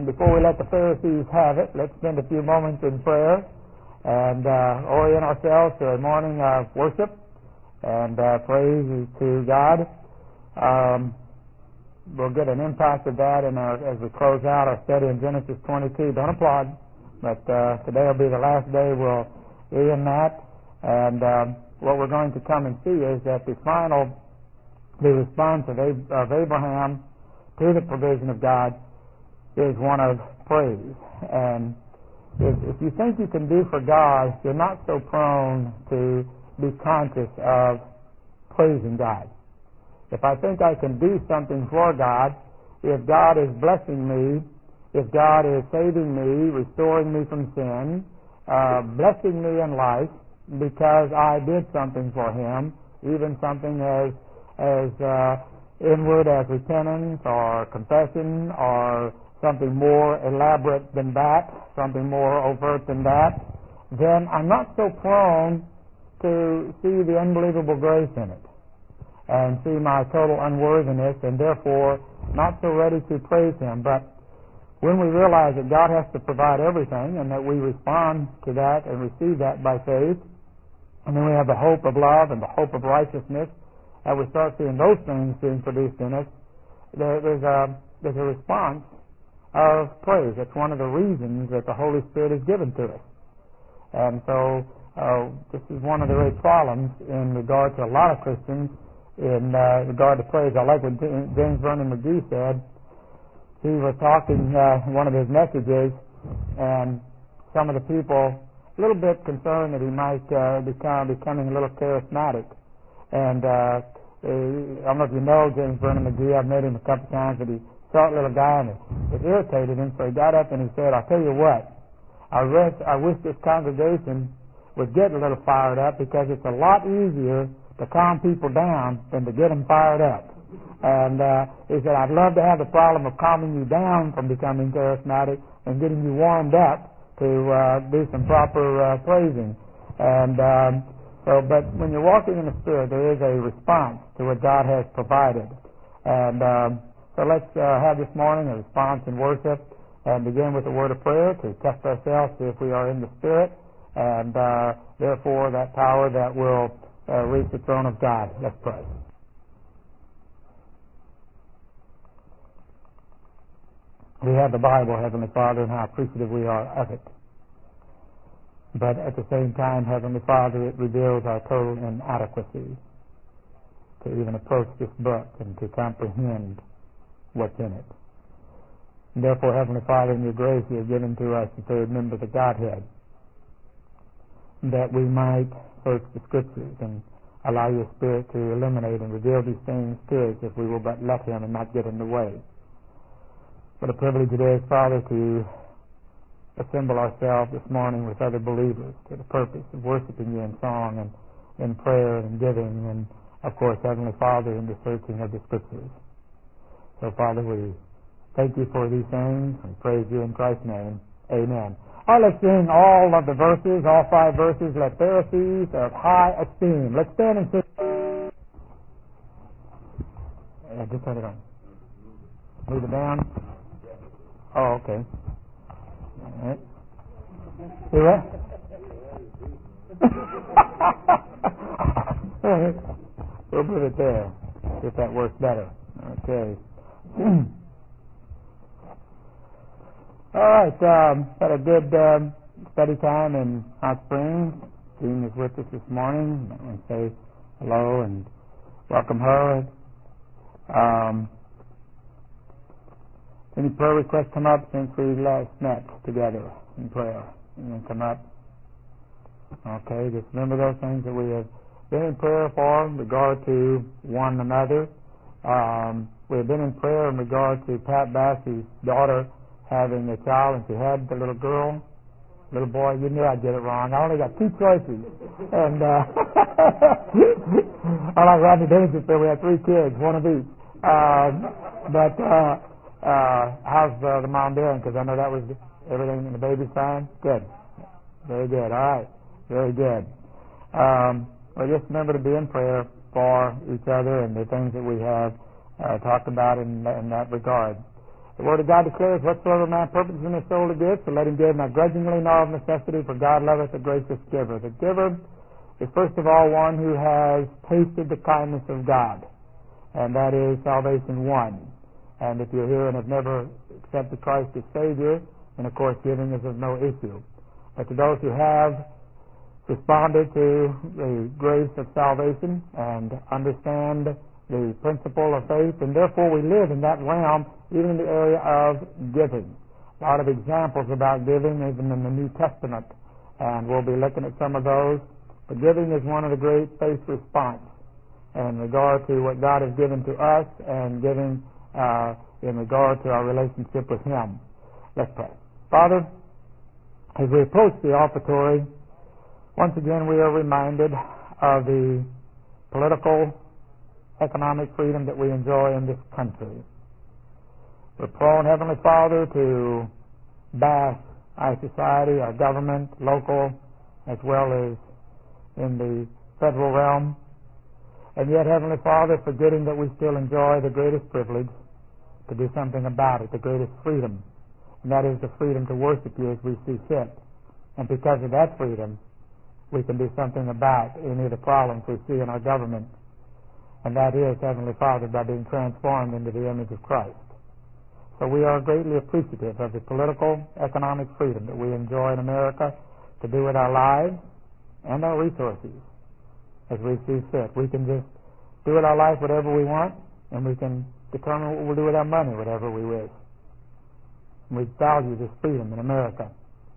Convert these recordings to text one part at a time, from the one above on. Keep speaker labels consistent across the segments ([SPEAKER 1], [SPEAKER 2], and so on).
[SPEAKER 1] before we let the Pharisees have it, let's spend a few moments in prayer and orient ourselves to a morning of worship and praise to God. We'll get an impact of that as we close out our study in Genesis 22. Don't applaud, but today will be the last day we'll be in that. And what we're going to come and see is that the response of Abraham to the provision of God is one of praise. And if you think you can do for God, you're not so prone to be conscious of praising God. If I think I can do something for God, if God is blessing me, if God is saving me, restoring me from sin, blessing me in life because I did something for Him, even something as inward as repentance or confession or something more elaborate than that, something more overt than that, then I'm not so prone to see the unbelievable grace in it and see my total unworthiness, and therefore not so ready to praise Him. But when we realize that God has to provide everything and that we respond to that and receive that by faith, and then we have the hope of love and the hope of righteousness, and we start seeing those things being produced in us, there's a response of praise. That's one of the reasons that the Holy Spirit is given to us. And so this is one of the great problems in regard to a lot of Christians in regard to praise. I like what James Vernon McGee said. He was talking in one of his messages, and some of the people a little bit concerned that he might becoming a little charismatic. And I don't know if you know James Vernon McGee. I've met him a couple times, but he's a short little guy, and it irritated him. So he got up and he said, "I'll tell you what, I wish this congregation would get a little fired up, because it's a lot easier to calm people down than to get them fired up." And he said, "I'd love to have the problem of calming you down from becoming charismatic and getting you warmed up to do some proper praising." And but when you're walking in the Spirit, there is a response to what God has provided. And so let's have this morning a response in worship and begin with a word of prayer to test ourselves, see if we are in the Spirit, and therefore that power that will reach the throne of God. Let's pray. We have the Bible, Heavenly Father, and how appreciative we are of it. But at the same time, Heavenly Father, it reveals our total inadequacy to even approach this book and to comprehend what's in it. And therefore, Heavenly Father, in your grace, you have given to us the third member of the Godhead, that we might search the Scriptures and allow your Spirit to illuminate and reveal these things to us if we will but let Him and not get in the way. What a privilege it is, Father, to assemble ourselves this morning with other believers to the purpose of worshiping you in song and in prayer and giving, and of course, Heavenly Father, in the searching of the Scriptures. So, Father, we thank you for these things and praise you in Christ's name. Amen. All right, let's sing all of the verses, all 5 verses. Let Pharisees of high esteem. Let's stand and sing. Just turn it on. Move it down. Oh, okay. All right. See what? We'll put it there. See if that works better. Okay. All right. Had a good study time in Hot Springs. Jean is with us this morning. I want to say hello and welcome her. Any prayer requests come up since we last met together in prayer? Anything come up? Okay, just remember those things that we have been in prayer for in regard to one another. We have been in prayer in regard to Pat Bassey's daughter having a child, and she had the little girl, little boy. You knew I'd get it wrong. I only got 2 choices. And I like Rodney Dangerfield. We had 3 kids, 1 of each. How's the mom doing? Because I know that was everything in the baby's fine. Good. Very good. All right. Very good. Well, just remember to be in prayer for each other and the things that we have talked about in that regard. The Word of God declares, whatsoever man purposes in his soul to give, so let him give not grudgingly nor of necessity, for God loveth a gracious giver. The giver is first of all one who has tasted the kindness of God, and that is salvation won. And if you're here and have never accepted Christ as Savior, then of course giving is of no issue. But to those who have responded to the grace of salvation and understand the principle of faith, and therefore we live in that realm, even in the area of giving. A lot of examples about giving, even in the New Testament, and we'll be looking at some of those. But giving is one of the great faith response in regard to what God has given to us, and giving in regard to our relationship with Him. Let's pray. Father, as we approach the offertory, once again we are reminded of the political, economic freedom that we enjoy in this country. We're prone, Heavenly Father, to bash our society, our government, local, as well as in the federal realm. And yet, Heavenly Father, forgetting that we still enjoy the greatest privilege to do something about it, the greatest freedom, and that is the freedom to worship You as we see fit. And because of that freedom, we can do something about any of the problems we see in our government, and that is, Heavenly Father, by being transformed into the image of Christ. So we are greatly appreciative of the political, economic freedom that we enjoy in America to do with our lives and our resources as we see fit. We can just do with our life whatever we want, and we can determine what we'll do with our money, whatever we wish. And we value this freedom in America.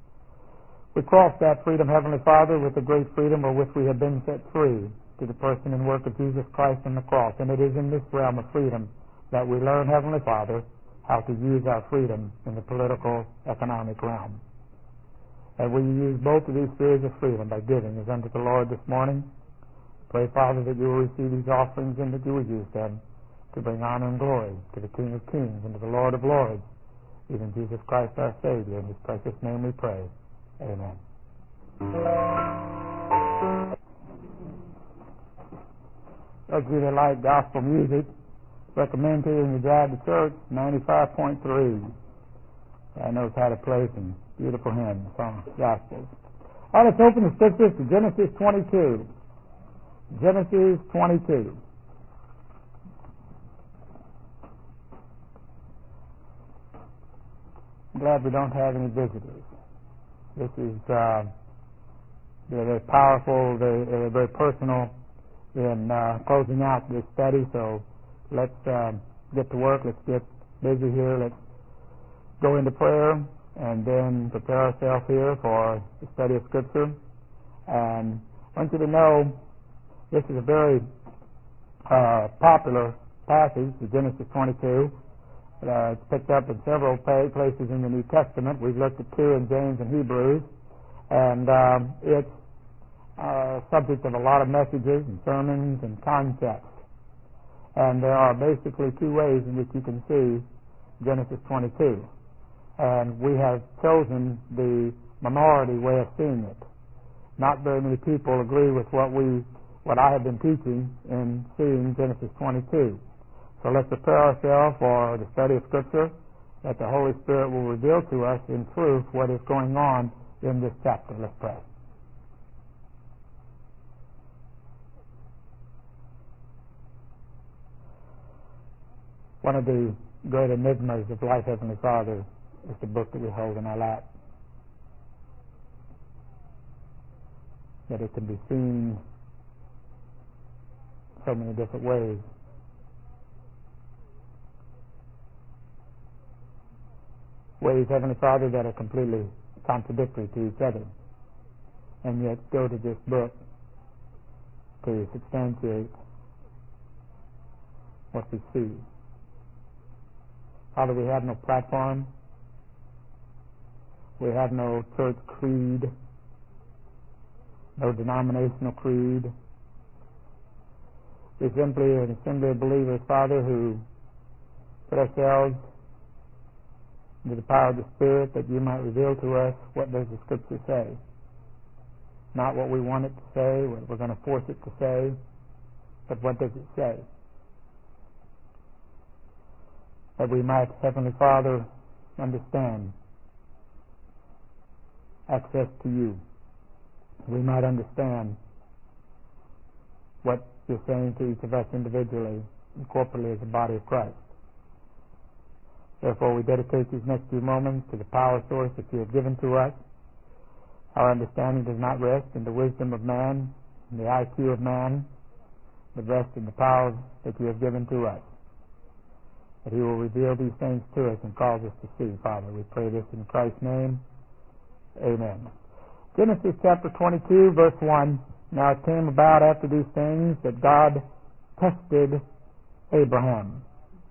[SPEAKER 1] We cross that freedom, Heavenly Father, with the great freedom with which we have been set free to the person and work of Jesus Christ on the cross. And it is in this realm of freedom that we learn, Heavenly Father, how to use our freedom in the political, economic realm. And we use both of these spheres of freedom by giving as unto the Lord this morning. Pray, Father, that you will receive these offerings and that you will use them to bring honor and glory to the King of Kings and to the Lord of Lords, even Jesus Christ our Savior. In His precious name we pray. Amen. Those of you that like gospel music, recommend to you when you drive to church 95.3. I knows how to play some beautiful hymns, songs, gospels. All right, let's open the scriptures to Genesis 22. Genesis 22. I'm glad we don't have any visitors. This is very powerful, very personal in closing out this study. So let's get to work. Let's get busy here. Let's go into prayer and then prepare ourselves here for the study of Scripture. And I want you to know this is a very popular passage, the Genesis 22. It's picked up in several places in the New Testament. We've looked at two in James and Hebrews, and it's subject of a lot of messages and sermons and concepts. And there are basically two ways in which you can see Genesis 22. And we have chosen the minority way of seeing it. Not very many people agree with what I have been teaching in seeing Genesis 22. So let's prepare ourselves for the study of Scripture, that the Holy Spirit will reveal to us in truth what is going on in this chapter. Let's pray. One of the great enigmas of life, Heavenly Father, is the book that we hold in our lap. That it can be seen so many different ways. Ways, Heavenly Father, that are completely contradictory to each other, and yet go to this book to substantiate what we see. Father, we have no platform. We have no church creed, no denominational creed. We're simply an assembly of believers, Father, who put ourselves into the power of the Spirit that you might reveal to us what does the Scripture say. Not what we want it to say, what we're going to force it to say, but what does it say. that we might, Heavenly Father, understand access to you. We might understand what you're saying to each of us individually and corporately as a body of Christ. Therefore, we dedicate these next few moments to the power source that you have given to us. Our understanding does not rest in the wisdom of man, in the IQ of man, but rests in the power that you have given to us. That he will reveal these things to us and cause us to see, Father. We pray this in Christ's name. Amen. Genesis chapter 22, verse 1. Now it came about after these things that God tested Abraham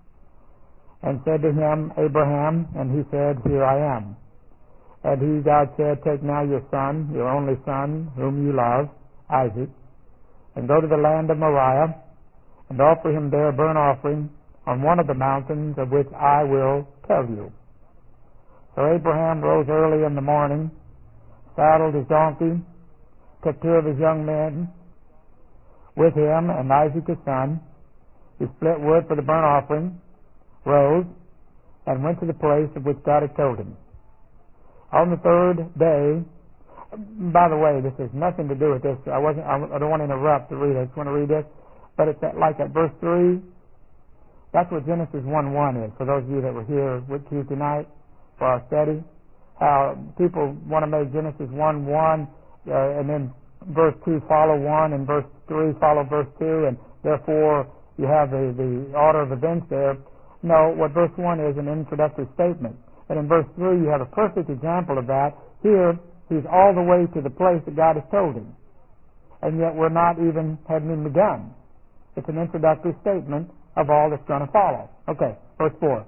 [SPEAKER 1] and said to him, Abraham, and he said, Here I am. And he, God said, Take now your son, your only son, whom you love, Isaac, and go to the land of Moriah, and offer him there a burnt offering on one of the mountains of which I will tell you. So Abraham rose early in the morning, saddled his donkey, took 2 of his young men with him, and Isaac his son. He split wood for the burnt offering, rose, and went to the place of which God had told him. On the 3rd day, by the way, this has nothing to do with this. I don't want to interrupt to read it. I just want to read this. But it's like at verse 3, that's what Genesis 1:1 is. For those of you that were here with Tuesday night for our study, how people want to make Genesis 1:1 and then verse 2 follow 1 and verse 3 follow verse 2, and therefore you have the order of events there. No, what verse 1 is an introductory statement. And in verse 3 you have a perfect example of that. Here, he's all the way to the place that God has told him. And yet we're not even, hadn't even begun. It's an introductory statement of all that's going to follow. Okay, verse 4.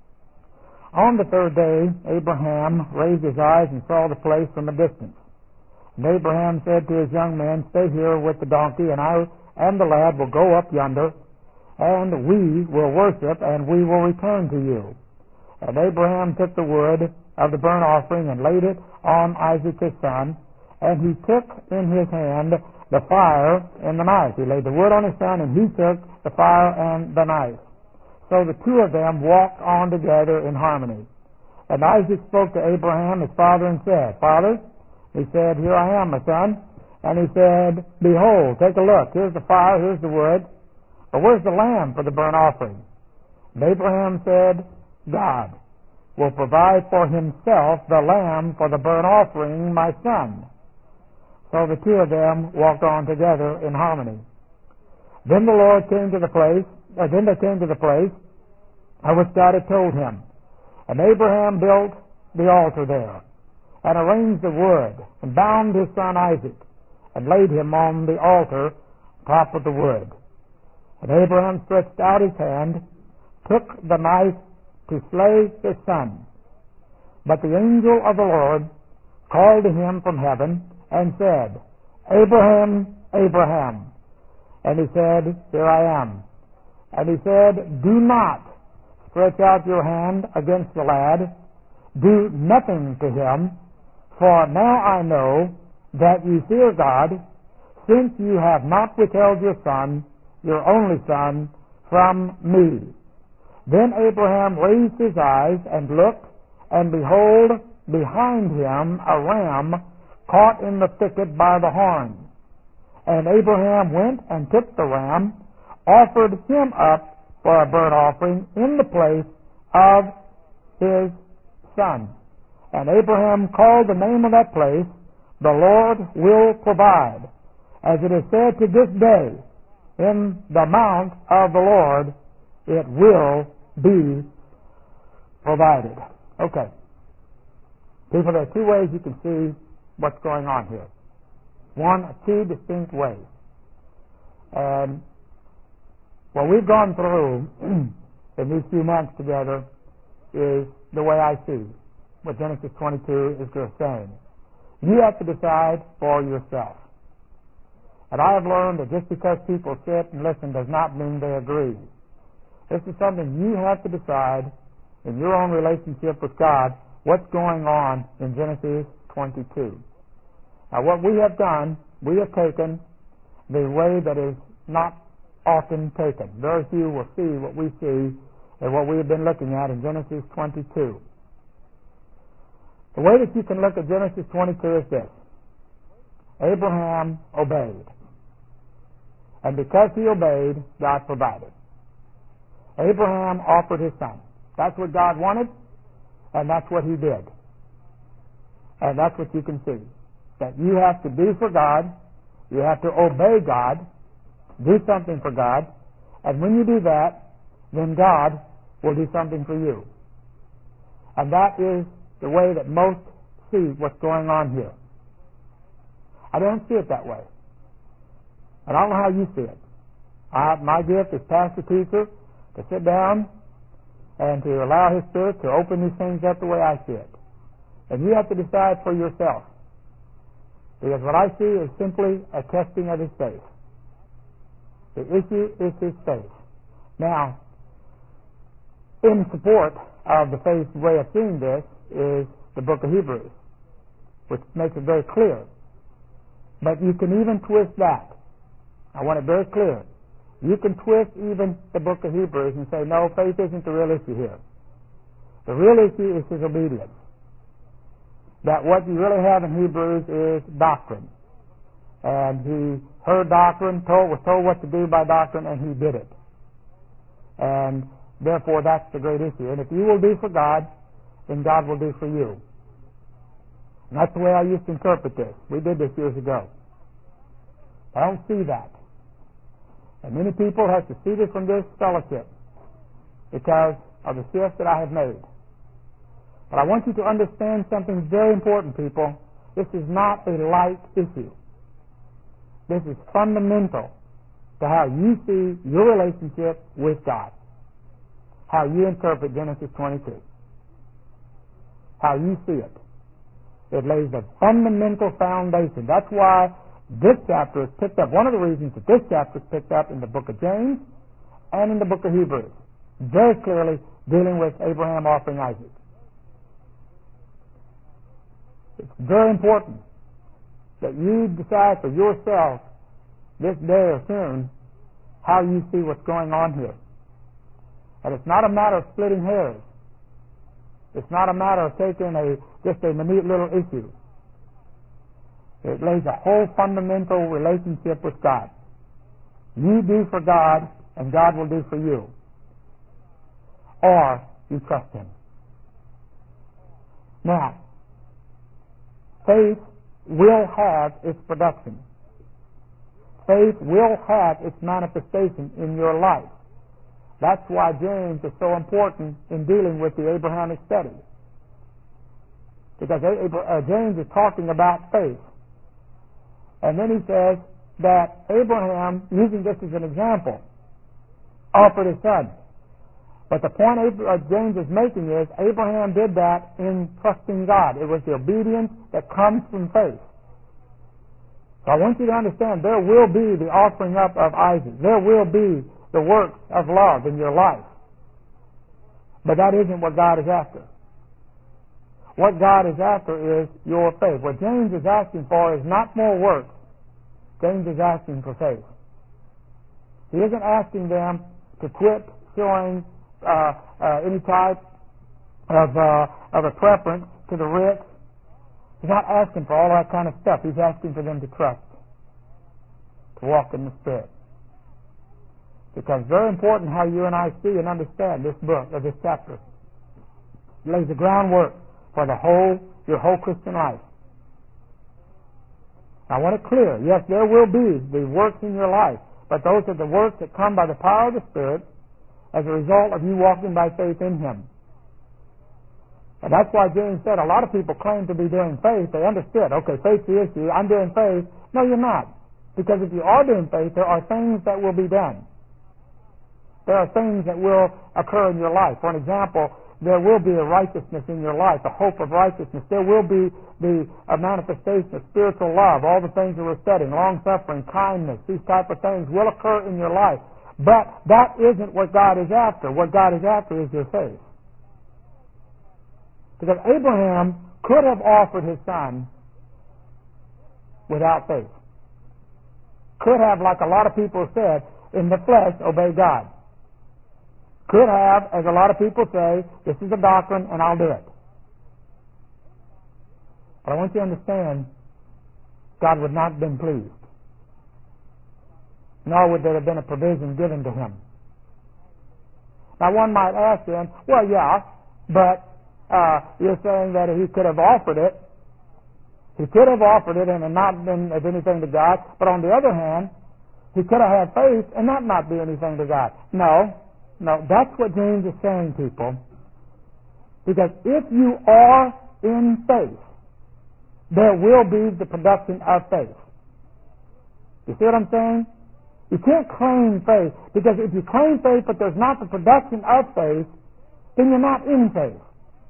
[SPEAKER 1] On the 3rd day, Abraham raised his eyes and saw the place from a distance. And Abraham said to his young men, Stay here with the donkey, and I and the lad will go up yonder, and we will worship, and we will return to you. And Abraham took the wood of the burnt offering and laid it on Isaac his son, and he took in his hand the fire and the knife. He laid the wood on his son, and he took the fire and the knife. So the 2 of them walked on together in harmony. And Isaac spoke to Abraham his father and said, Father, he said, Here I am, my son. And he said, Behold, take a look. Here's the fire, here's the wood. But where's the lamb for the burnt offering? And Abraham said, God will provide for himself the lamb for the burnt offering, my son. So the 2 of them walked on together in harmony. Then the Lord came to the place, then they came to the place of which God had told him. And Abraham built the altar there, and arranged the wood, and bound his son Isaac, and laid him on the altar, top of the wood. And Abraham stretched out his hand, took the knife to slay his son. But the angel of the Lord called to him from heaven, and said, Abraham, Abraham. And he said, Here I am. And he said, Do not stretch out your hand against the lad. Do nothing to him, for now I know that you fear God, since you have not withheld your son, your only son, from me. Then Abraham raised his eyes and looked, and behold, behind him a ram caught in the thicket by the horn. And Abraham went and took the ram, offered him up for a burnt offering in the place of his son. And Abraham called the name of that place, The Lord Will Provide. As it is said to this day, in the mount of the Lord it will be provided. Okay. People, there are 2 ways you can see what's going on here. 2 distinct ways. And what we've gone through in these few months together is the way I see what Genesis 22 is saying. You have to decide for yourself. And I have learned that just because people sit and listen does not mean they agree. This is something you have to decide in your own relationship with God, what's going on in Genesis 22. Now what we have done, we have taken the way that is not often taken. Very few will see what we see, is what we have been looking at in Genesis 22. The way that you can look at Genesis 22 is this. Abraham obeyed. And because he obeyed, God provided. Abraham offered his son. That's what God wanted, and that's what he did. And that's what you can see. That you have to do for God, you have to obey God, do something for God, and when you do that, then God will do something for you. And that is the way that most see what's going on here. I don't see it that way. And I don't know how you see it. My gift as pastor teacher to sit down and to allow His Spirit to open these things up the way I see it. And you have to decide for yourself. Because what I see is simply a testing of His faith. The issue is His faith. Now, in support of the faith way of seeing this is the book of Hebrews, which makes it very clear. But you can even twist that. I want it very clear. You can twist even the book of Hebrews and say, no, faith isn't the real issue here. The real issue is his obedience. That what you really have in Hebrews is doctrine. And he heard doctrine, was told what to do by doctrine, and he did it. And therefore, that's the great issue. And if you will do for God, then God will do for you. And that's the way I used to interpret this. We did this years ago. I don't see that. And many people have seceded from this fellowship because of the shift that I have made. But I want you to understand something very important, people. This is not a light issue. This is fundamental to how you see your relationship with God. How you interpret Genesis 22. How you see it. It lays a fundamental foundation. That's why this chapter is picked up. One of the reasons that this chapter is picked up in the book of James and in the book of Hebrews. Very clearly dealing with Abraham offering Isaac. It's very important that you decide for yourself this day or soon how you see what's going on here. And it's not a matter of splitting hairs. It's not a matter of taking just a minute little issue. It lays a whole fundamental relationship with God. You do for God, and God will do for you. Or you trust Him. Now, faith will have its production. Faith will have its manifestation in your life. That's why James is so important in dealing with the Abrahamic study. Because James is talking about faith. And then he says that Abraham, using this as an example, offered his son. But the point James is making is Abraham did that in trusting God. It was the obedience that comes from faith. So I want you to understand there will be the offering up of Isaac. There will be the works of love in your life. But that isn't what God is after. What God is after is your faith. What James is asking for is not more works. James is asking for faith. He isn't asking them to quit showing any type of a preference to the rich. He's not asking for all that kind of stuff. He's asking for them to trust, to walk in the Spirit. Because it's very important how you and I see and understand this book, or this chapter. It lays the groundwork for your whole Christian life. I want it clear. Yes, there will be the works in your life, but those are the works that come by the power of the Spirit as a result of you walking by faith in Him. And that's why James said a lot of people claim to be doing faith. They understood, okay, faith's the issue. I'm doing faith. No, you're not. Because if you are doing faith, there are things that will be done. There are things that will occur in your life. For an example, there will be a righteousness in your life, a hope of righteousness. There will be a manifestation of spiritual love, all the things that we're studying, long-suffering, kindness, these type of things will occur in your life. But that isn't what God is after. What God is after is your faith. Because Abraham could have offered his son without faith. Could have, like a lot of people said, in the flesh, obey God. could have, as a lot of people say, this is a doctrine and I'll do it. But I want you to understand, God would not have been pleased. Nor would there have been a provision given to him. Now one might ask then, well, yeah, but you're saying that he could have offered it. He could have offered it and it not been of anything to God. But on the other hand, he could have had faith and that not be anything to God. No, that's what James is saying, people. Because if you are in faith, there will be the production of faith. You see what I'm saying? You can't claim faith, because if you claim faith but there's not the production of faith, then you're not in faith.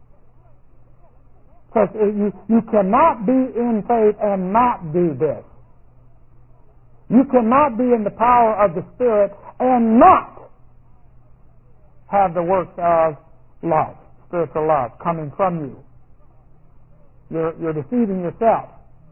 [SPEAKER 1] So you cannot be in faith and not do this. You cannot be in the power of the Spirit and not have the works of love, spiritual love, coming from you. You're deceiving yourself.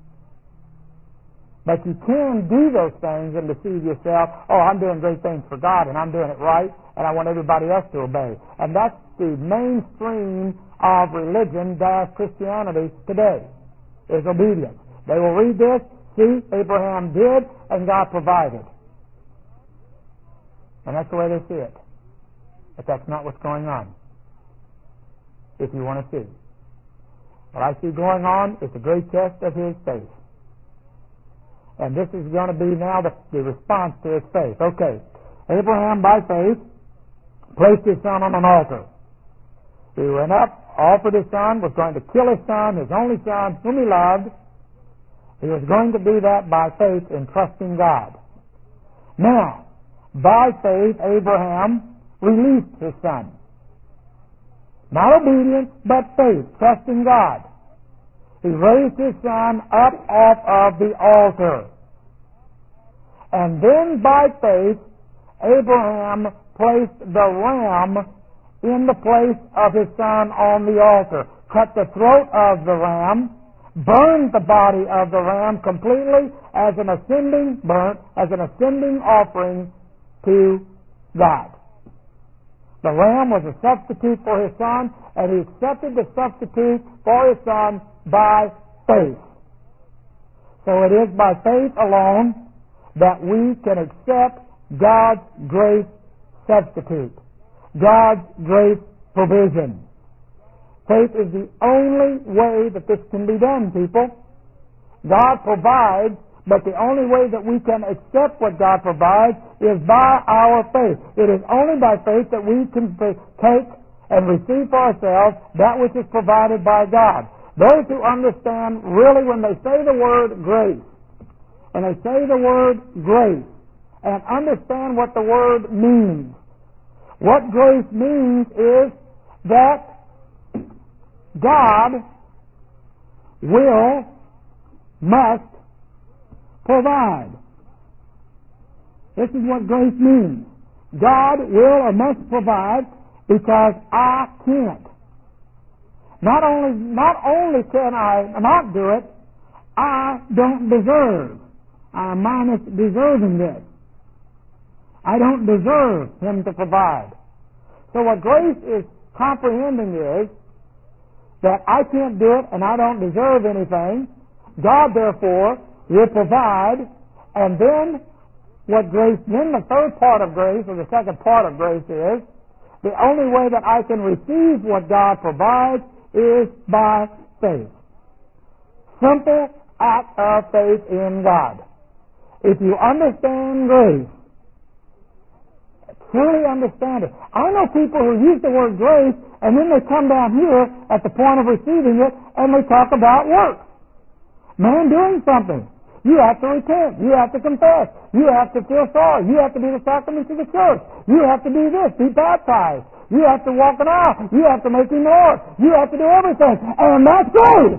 [SPEAKER 1] But you can do those things and deceive yourself. Oh, I'm doing great things for God and I'm doing it right and I want everybody else to obey. And that's the mainstream of religion / Christianity today, is obedience. They will read this, see, Abraham did and God provided. And that's the way they see it. But that's not what's going on, if you want to see. What I see going on is a great test of his faith. And this is going to be now the response to his faith. Okay, Abraham by faith placed his son on an altar. He went up, offered his son, was going to kill his son, his only son, whom he loved. He was going to do that by faith in trusting God. Now, by faith, Abraham released his son. Not obedience, but faith, trusting God. He raised his son up off of the altar. And then by faith, Abraham placed the ram in the place of his son on the altar. Cut the throat of the ram, burned the body of the ram completely as an ascending offering to God. The ram was a substitute for his son, and he accepted the substitute for his son by faith. So it is by faith alone that we can accept God's grace substitute, God's grace provision. Faith is the only way that this can be done, people. God provides, but the only way that we can accept what God provides is by our faith. It is only by faith that we can take and receive for ourselves that which is provided by God. Those who understand really when they say the word grace, and they say the word grace, and understand what the word means. What grace means is that God must provide. This is what grace means. God will or must provide because I can't. Not only can I not do it, I don't deserve. I minus deserving this. I don't deserve Him to provide. So what grace is comprehending is that I can't do it and I don't deserve anything. God, therefore, will provide. And then the third part of grace, or the second part of grace is, the only way that I can receive what God provides is by faith. Simple act of faith in God. If you understand grace, truly understand it. I know people who use the word grace and then they come down here at the point of receiving it and they talk about works. Man doing something. You have to repent. You have to confess. You have to feel sorry. You have to do the sacraments of the church. You have to do this. Be baptized. You have to walk an aisle. You have to make Him Lord. You have to do everything. And that's grace.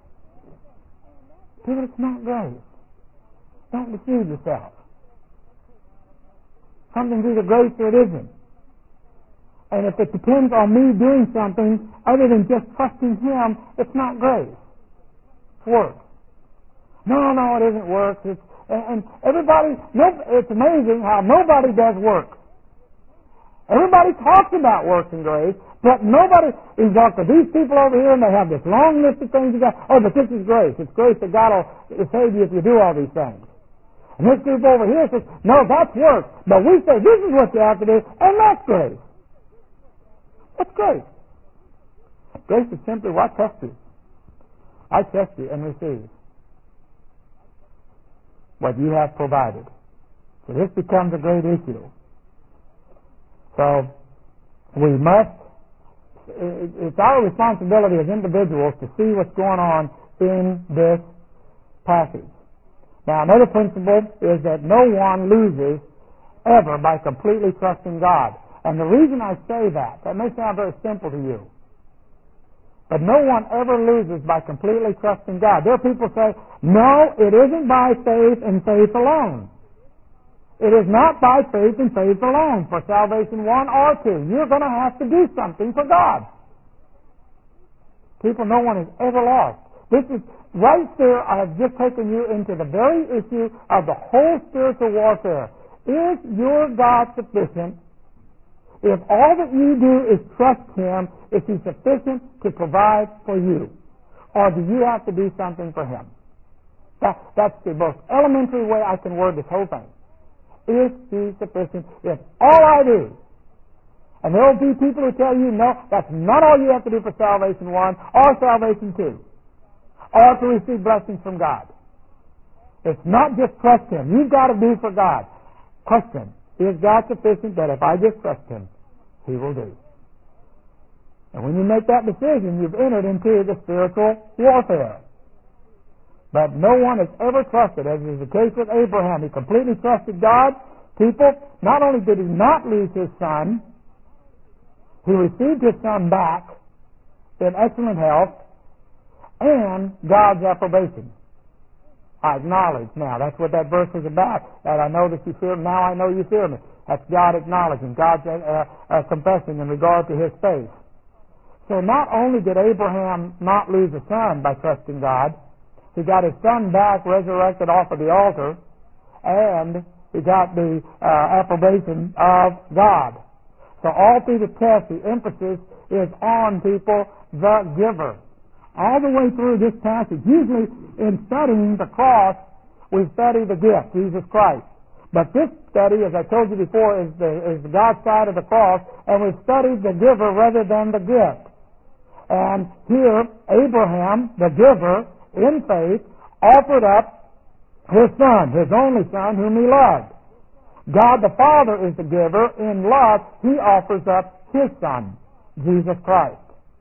[SPEAKER 1] But it's not grace. Don't deceive yourself. Something's either grace or it isn't. And if it depends on me doing something other than just trusting Him, it's not grace. It's works. No, it isn't works. And everybody, it's amazing how nobody does works. Everybody talks about works and grace, but nobody is like these people over here, and they have this long list of things you got. Oh, but this is grace. It's grace that God will save you if you do all these things. And this group over here says, no, that's works. But we say this is what you have to do, and that's grace. What's grace? Grace is simply what I test you. I test you and receive what you have provided. So this becomes a great issue. So we must, it's our responsibility as individuals to see what's going on in this passage. Now, another principle is that no one loses ever by completely trusting God. And the reason I say that may sound very simple to you, but no one ever loses by completely trusting God. There are people who say, no, it isn't by faith and faith alone. It is not by faith and faith alone for salvation, one or two. You're going to have to do something for God. People, no one is ever lost. This is, right there, I have just taken you into the very issue of the whole spiritual warfare. Is your God sufficient? If all that you do is trust Him, is He sufficient to provide for you? Or do you have to do something for Him? That's the most elementary way I can word this whole thing. Is He sufficient? If all I do, and there will be people who tell you, no, that's not all you have to do for salvation one, or salvation two, or to receive blessings from God. It's not just trust Him. You've got to do for God. Question, is God sufficient that if I just trust Him, He will do? And when you make that decision, you've entered into the spiritual warfare. But no one has ever trusted, as is the case with Abraham. He completely trusted God. People, not only did he not lose his son, he received his son back in excellent health and God's approbation. I acknowledge now. That's what that verse is about. That I know that you fear me. Now I know you fear me. That's God acknowledging, God's confessing in regard to His faith. So not only did Abraham not lose a son by trusting God, he got his son back resurrected off of the altar, and he got the approbation of God. So all through the text, the emphasis is on people, the giver. All the way through this passage, usually in studying the cross, we study the gift, Jesus Christ. But this study, as I told you before, is God's side of the cross, and we've studied the giver rather than the gift. And here, Abraham, the giver, in faith, offered up his son, his only son, whom he loved. God the Father is the giver. In love, He offers up His Son, Jesus Christ.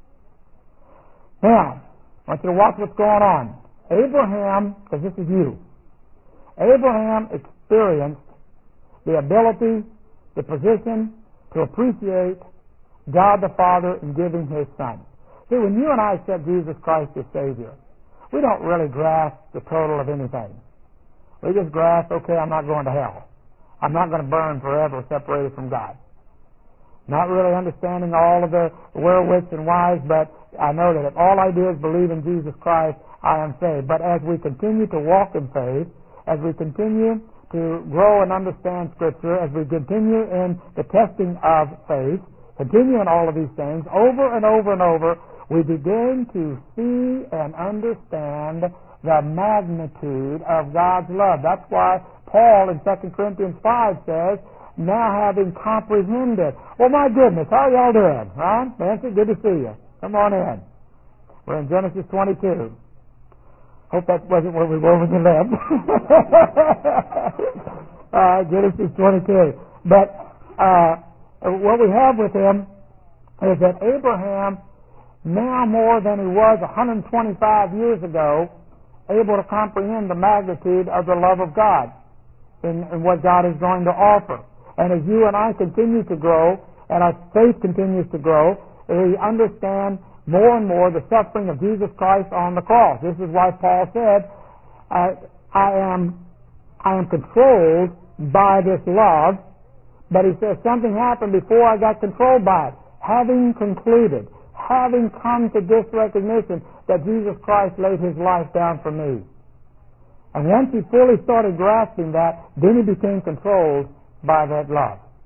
[SPEAKER 1] Now, I want you to watch what's going on. Abraham, because this is you, Abraham experienced the ability, the position to appreciate God the Father in giving His Son. See, when you and I accept Jesus Christ as Savior, we don't really grasp the total of anything. We just grasp, okay, I'm not going to hell. I'm not going to burn forever separated from God. Not really understanding all of the wherewiths and whys, but I know that if all I do is believe in Jesus Christ, I am saved. But as we continue to walk in faith, as we continue to grow and understand Scripture, as we continue in the testing of faith, continue in all of these things, over and over and over, we begin to see and understand the magnitude of God's love. That's why Paul in 2 Corinthians 5 says, now having comprehended. Well, my goodness, how are y'all doing? Huh? Nancy, good to see you. Come on in. We're in Genesis 22. Hope that wasn't where we were when you left. Genesis 22. But what we have with him is that Abraham, now more than he was 125 years ago, able to comprehend the magnitude of the love of God in what God is going to offer. And as you and I continue to grow, and our faith continues to grow, we understand more and more the suffering of Jesus Christ on the cross. This is why Paul said, I am controlled by this love, but he says something happened before I got controlled by it. Having concluded, having come to this recognition that Jesus Christ laid His life down for me. And once he fully started grasping that, then he became controlled by that love.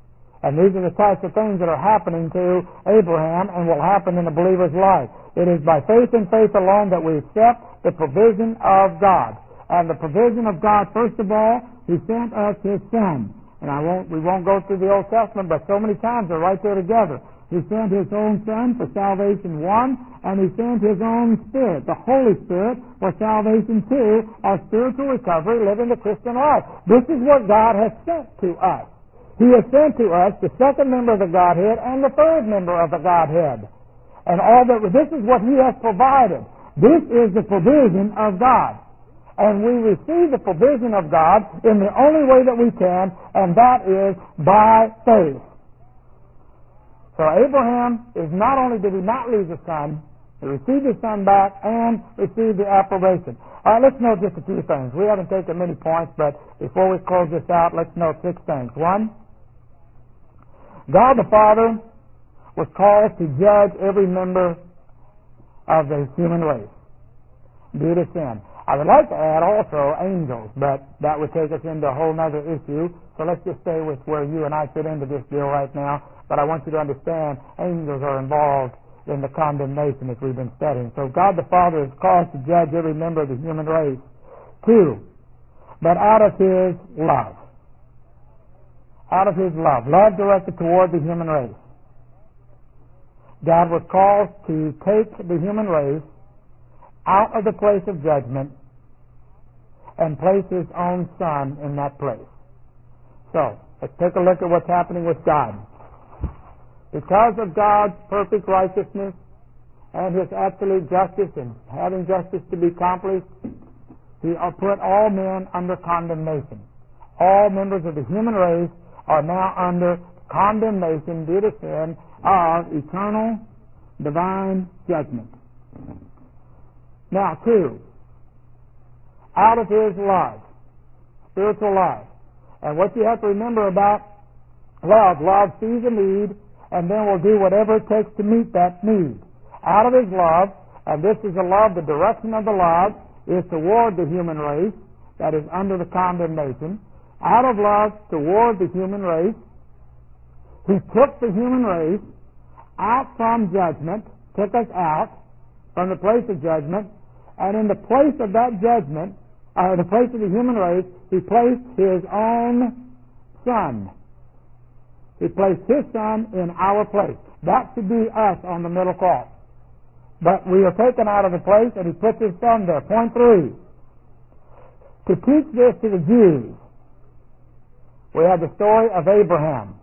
[SPEAKER 1] And these are the types of things that are happening to Abraham and will happen in a believer's life. It is by faith and faith alone that we accept the provision of God. And the provision of God, first of all, He sent us His Son. And we won't go through the Old Testament, but so many times they're right there together. He sent His own Son for salvation, one, and He sent His own Spirit, the Holy Spirit, for salvation, two, our spiritual recovery, living the Christian life. This is what God has sent to us. He has sent to us the second member of the Godhead and the third member of the Godhead. And this is what He has provided. This is the provision of God. And we receive the provision of God in the only way that we can, and that is by faith. So Abraham not only did he not lose his son, he received his son back and received the approbation. All right, let's note just a few things. We haven't taken many points, but before we close this out, let's note 6 things. 1, God the Father was called to judge every member of the human race due to sin. I would like to add also angels, but that would take us into a whole other issue. So let's just stay with where you and I fit into this deal right now. But I want you to understand angels are involved in the condemnation as we've been studying. So God the Father is called to judge every member of the human race. 2, but out of His love. Out of His love directed toward the human race. God was called to take the human race out of the place of judgment and place His own Son in that place. So, let's take a look at what's happening with God. Because of God's perfect righteousness and His absolute justice and having justice to be accomplished, He put all men under condemnation. All members of the human race are now under condemnation due to sin of eternal divine judgment. Now, 2, out of His love, spiritual love. And what you have to remember about love sees a need and then will do whatever it takes to meet that need. Out of His love, and this is the love, the direction of the love is toward the human race that is under the condemnation. Out of love toward the human race, He took the human race out from judgment, took us out from the place of judgment, and in the place of that judgment, the place of the human race, He placed His own Son. He placed His Son in our place. That should be us on the middle cross. But we are taken out of the place, and He puts His Son there. Point 3. To teach this to the Jews, we have the story of Abraham.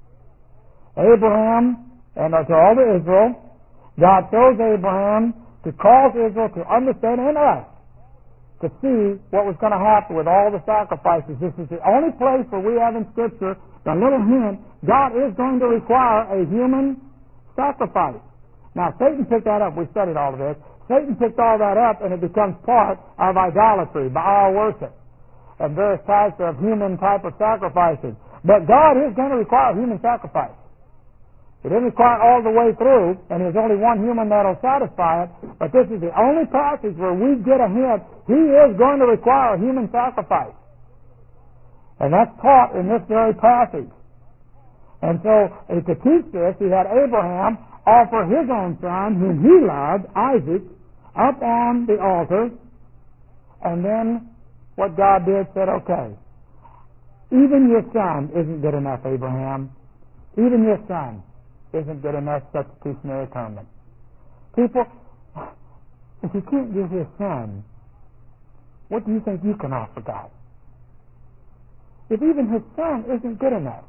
[SPEAKER 1] Abraham, and to all the Israel, God chose Abraham to cause Israel to understand, and us, to see what was going to happen with all the sacrifices. This is the only place where we have in Scripture the little hint, God is going to require a human sacrifice. Now, Satan picked that up. We studied all of this. Satan picked all that up, and it becomes part of idolatry, Baal worship, and various types of human type of sacrifices. But God is going to require human sacrifice. He didn't require it all the way through, and there's only one human that will satisfy it, but this is the only passage where we get a hint He is going to require a human sacrifice. And that's taught in this very passage. And so, to teach this, He had Abraham offer his own son, whom he loved, Isaac, up on the altar, and then what God did said, okay, even your son isn't good enough, Abraham. Even your son isn't good enough substitutionary atonement. People, if you can't give His Son, what do you think you can offer God? If even His Son isn't good enough,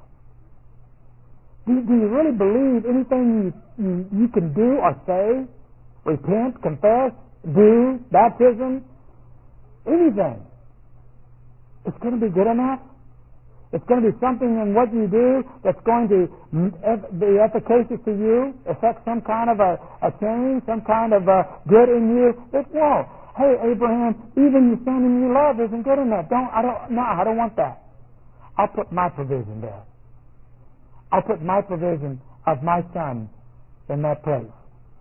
[SPEAKER 1] do you really believe anything you can do or say, repent, confess, do, baptism, anything, it's going to be good enough? It's going to be something in what you do that's going to be efficacious to you, affect some kind of a change, some kind of good in you. It won't. Hey, Abraham, even your son whom you love isn't good enough. I don't want that. I'll put my provision there. I'll put my provision of my son in that place.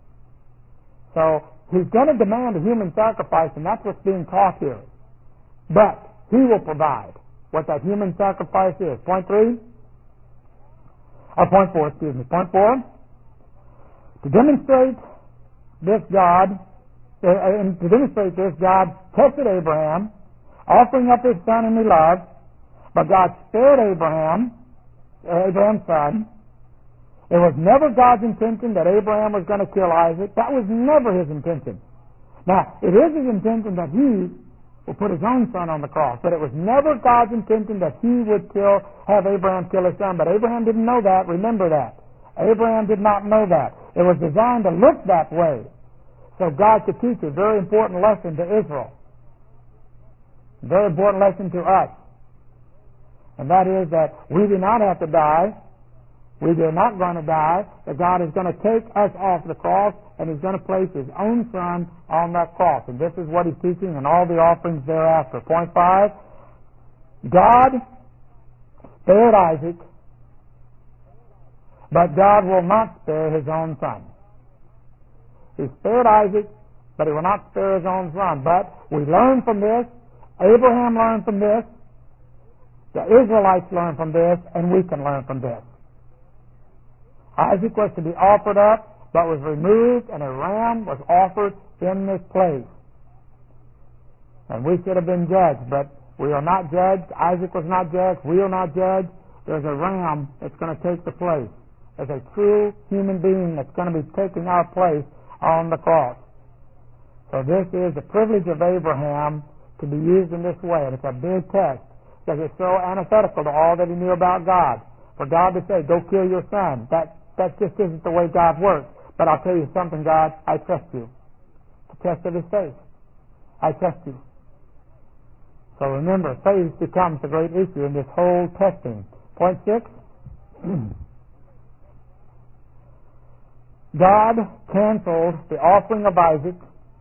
[SPEAKER 1] So He's going to demand a human sacrifice, and that's what's being taught here. But He will provide what that human sacrifice is. Point 3, Point 4, excuse me. Point 4. To demonstrate this, God tested Abraham, offering up his son whom he loved, but God spared Abraham's son. It was never God's intention that Abraham was going to kill Isaac. That was never his intention. Now, it is his intention that he will put his own son on the cross, but it was never God's intention that he would have Abraham kill his son. But Abraham didn't know that. Remember that. Abraham did not know that. It was designed to look that way, so God could teach a very important lesson to Israel. A very important lesson to us. And that is that we do not have to die. We are not going to die. That God is going to take us off the cross, and He's going to place His own Son on that cross. And this is what He's teaching in all the offerings thereafter. Point 5. God spared Isaac, but God will not spare His own Son. He spared Isaac, but He will not spare His own Son. But we learn from this. Abraham learned from this. The Israelites learned from this, and we can learn from this. Isaac was to be offered up, but was removed, and a ram was offered in this place. And we should have been judged, but we are not judged. Isaac was not judged. We are not judged. There's a ram that's going to take the place. There's a true human being that's going to be taking our place on the cross. So this is the privilege of Abraham to be used in this way, and it's a big test because it's so antithetical to all that he knew about God. For God to say, go kill your son, that just isn't the way God works. But I'll tell you something, God, I trust you. It's a test of His faith. I trust you. So remember, faith becomes the great issue in this whole testing. Point 6. God canceled the offering of Isaac,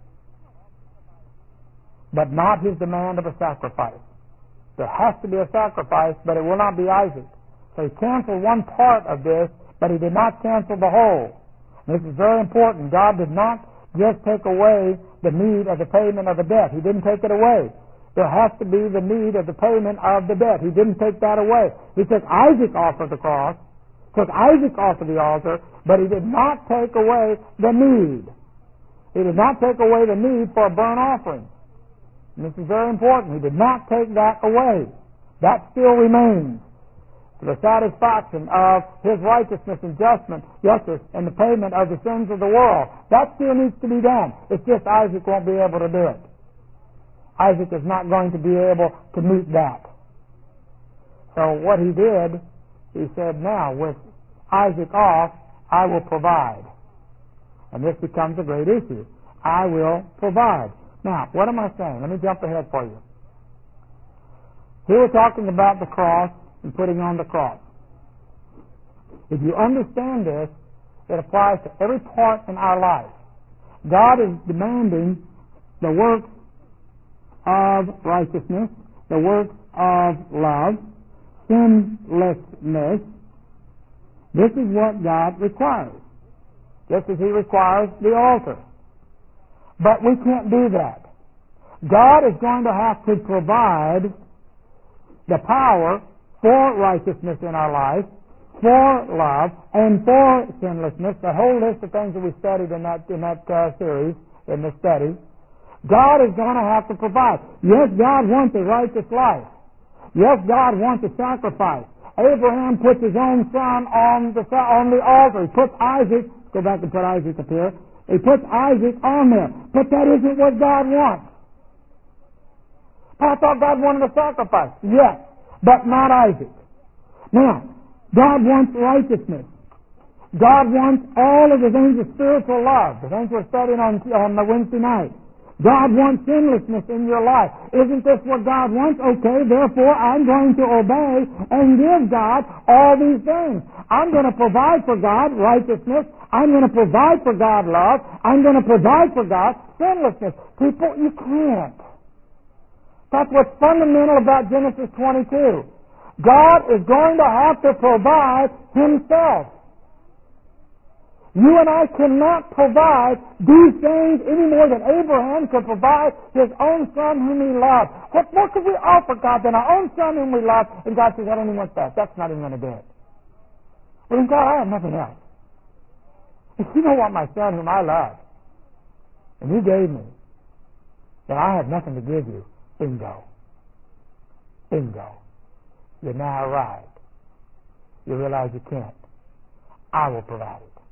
[SPEAKER 1] but not His demand of a sacrifice. There has to be a sacrifice, but it will not be Isaac. So He canceled one part of this, but He did not cancel the whole. This is very important. God did not just take away the need of the payment of the debt. He didn't take it away. There has to be the need of the payment of the debt. He didn't take that away. He took Isaac off of the cross, took Isaac off of the altar, but He did not take away the need. He did not take away the need for a burnt offering. And this is very important. He did not take that away. That still remains. To the satisfaction of His righteousness and justice and the payment of the sins of the world. That still needs to be done. It's just Isaac won't be able to do it. Isaac is not going to be able to meet that. So what he did, he said, now with Isaac off, I will provide. And this becomes a great issue. I will provide. Now, what am I saying? Let me jump ahead for you. Here we're talking about the cross and putting on the cross. If you understand this, it applies to every part in our life. God is demanding the works of righteousness, the works of love, sinlessness. This is what God requires, just as He requires the altar. But we can't do that. God is going to have to provide the power for righteousness in our life, for love, and for sinlessness, the whole list of things that we studied in that series, in this study. God is going to have to provide. Yes, God wants a righteous life. Yes, God wants a sacrifice. Abraham puts his own son on the altar. He puts Isaac, go back and put Isaac up here. He puts Isaac on there. But that isn't what God wants. I thought God wanted a sacrifice. Yes, but not Isaac. Now, God wants righteousness. God wants all of the things of spiritual love, the things we're studying on the Wednesday night. God wants sinlessness in your life. Isn't this what God wants? Okay, therefore I'm going to obey and give God all these things. I'm going to provide for God righteousness. I'm going to provide for God love. I'm going to provide for God sinlessness. People, you can't. That's what's fundamental about Genesis 22. God is going to have to provide Himself. You and I cannot provide these things any more than Abraham could provide his own son whom he loved. What more could we offer God than our own son whom we love? And God says, I don't even want that. That's not even going to do it. Well, then, God, I have nothing else. If you know what, my son, whom I love, and you gave me, then I have nothing to give you. Bingo. Bingo. You're now arrived. You realize you can't. I will provide it.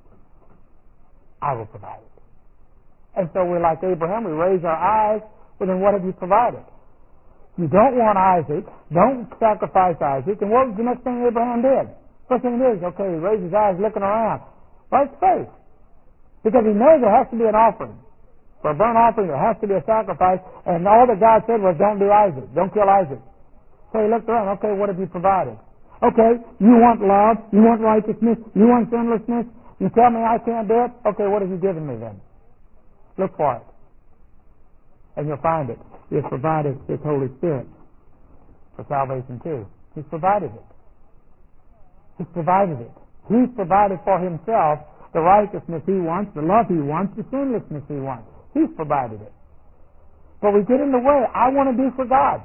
[SPEAKER 1] I will provide it. And so we're like Abraham. We raise our eyes. Well, then what have you provided? You don't want Isaac. Don't sacrifice Isaac. And what was the next thing Abraham did? First thing he did is, okay, he raised his eyes looking around. Right faith. Because he knows there has to be an offering. For a burnt offering, there has to be a sacrifice. And all that God said was, don't do Isaac. Don't kill Isaac. So he looked around. Okay, what have you provided? Okay, you want love. You want righteousness. You want sinlessness. You tell me I can't do it. Okay, what have you given me then? Look for it. And you'll find it. He has provided His Holy Spirit for salvation too. He's provided it. He's provided it. He's provided for Himself the righteousness He wants, the love He wants, the sinlessness He wants. He's provided it. But we get in the way. I want to do for God.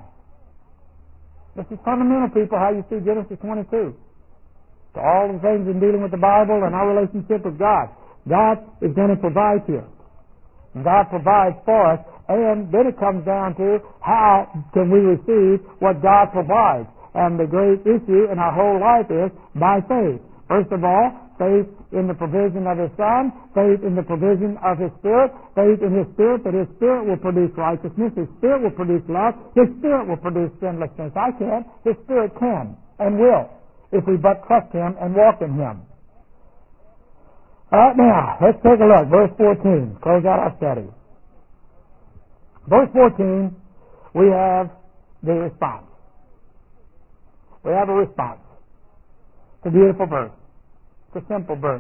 [SPEAKER 1] This is fundamental, people, how you see Genesis 22. To all the things in dealing with the Bible and our relationship with God. God is going to provide here. God provides for us, and then it comes down to how can we receive what God provides. And the great issue in our whole life is by faith. First of all, faith in the provision of His Son, faith in the provision of His Spirit, faith in His Spirit that His Spirit will produce righteousness, His Spirit will produce love, His Spirit will produce sinlessness. I can't, His Spirit can and will, if we but trust Him and walk in Him. All right, now, let's take a look. Verse 14. Close out our study. Verse 14, we have the response. We have a response. It's a beautiful verse. It's a simple verse.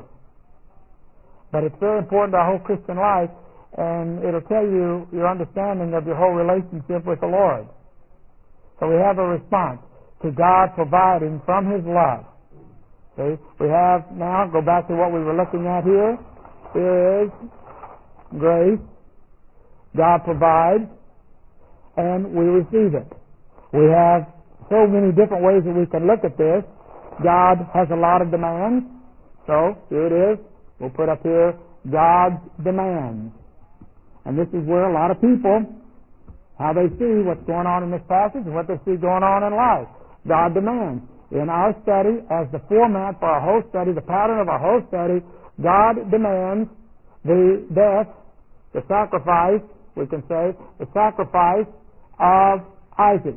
[SPEAKER 1] But it's very important to our whole Christian life, and it'll tell you your understanding of your whole relationship with the Lord. So we have a response to God providing from His love. See, we have now, go back to what we were looking at here. Here is grace. God provides, and we receive it. We have so many different ways that we can look at this. God has a lot of demands. So, here it is. We'll put up here, God's demands. And this is where a lot of people, how they see what's going on in this passage and what they see going on in life. God demands. In our study, as the format for our whole study, the pattern of our whole study, God demands the death, the sacrifice, we can say, the sacrifice of Isaac.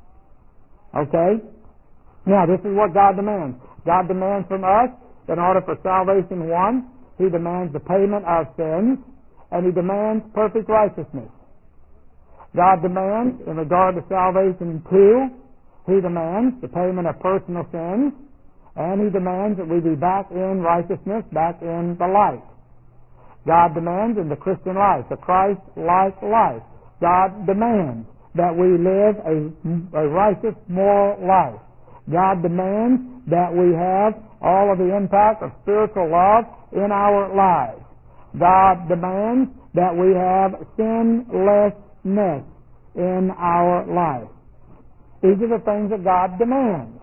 [SPEAKER 1] Okay? Now, this is what God demands. God demands from us, in order for salvation, one, He demands the payment of sins, and He demands perfect righteousness. God demands, in regard to salvation, two, He demands the payment of personal sins, and He demands that we be back in righteousness, back in the light. God demands in the Christian life, the Christ-like life, God demands that we live a righteous, moral life. God demands that we have all of the impact of spiritual love in our lives. God demands that we have sinlessness in our life. These are the things that God demands.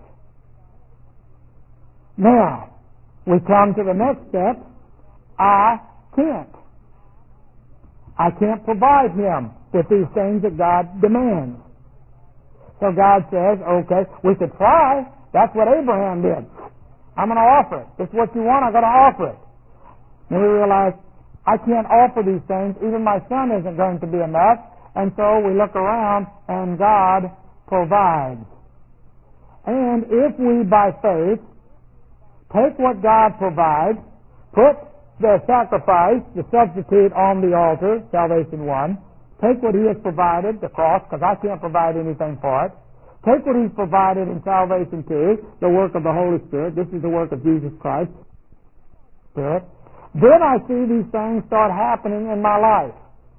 [SPEAKER 1] Now, we come to the next step. I can't. I can't provide Him with these things that God demands. So God says, okay, we could try. That's what Abraham did. I'm going to offer it. This is what you want, I'm going to offer it. And we realize, I can't offer these things. Even my son isn't going to be enough. And so we look around, and God provides. And if we, by faith, take what God provides, put the sacrifice, the substitute on the altar, salvation one, take what He has provided, the cross, because I can't provide anything for it, take what He's provided in salvation two, the work of the Holy Spirit, this is the work of Jesus Christ, Spirit, then I see these things start happening in my life.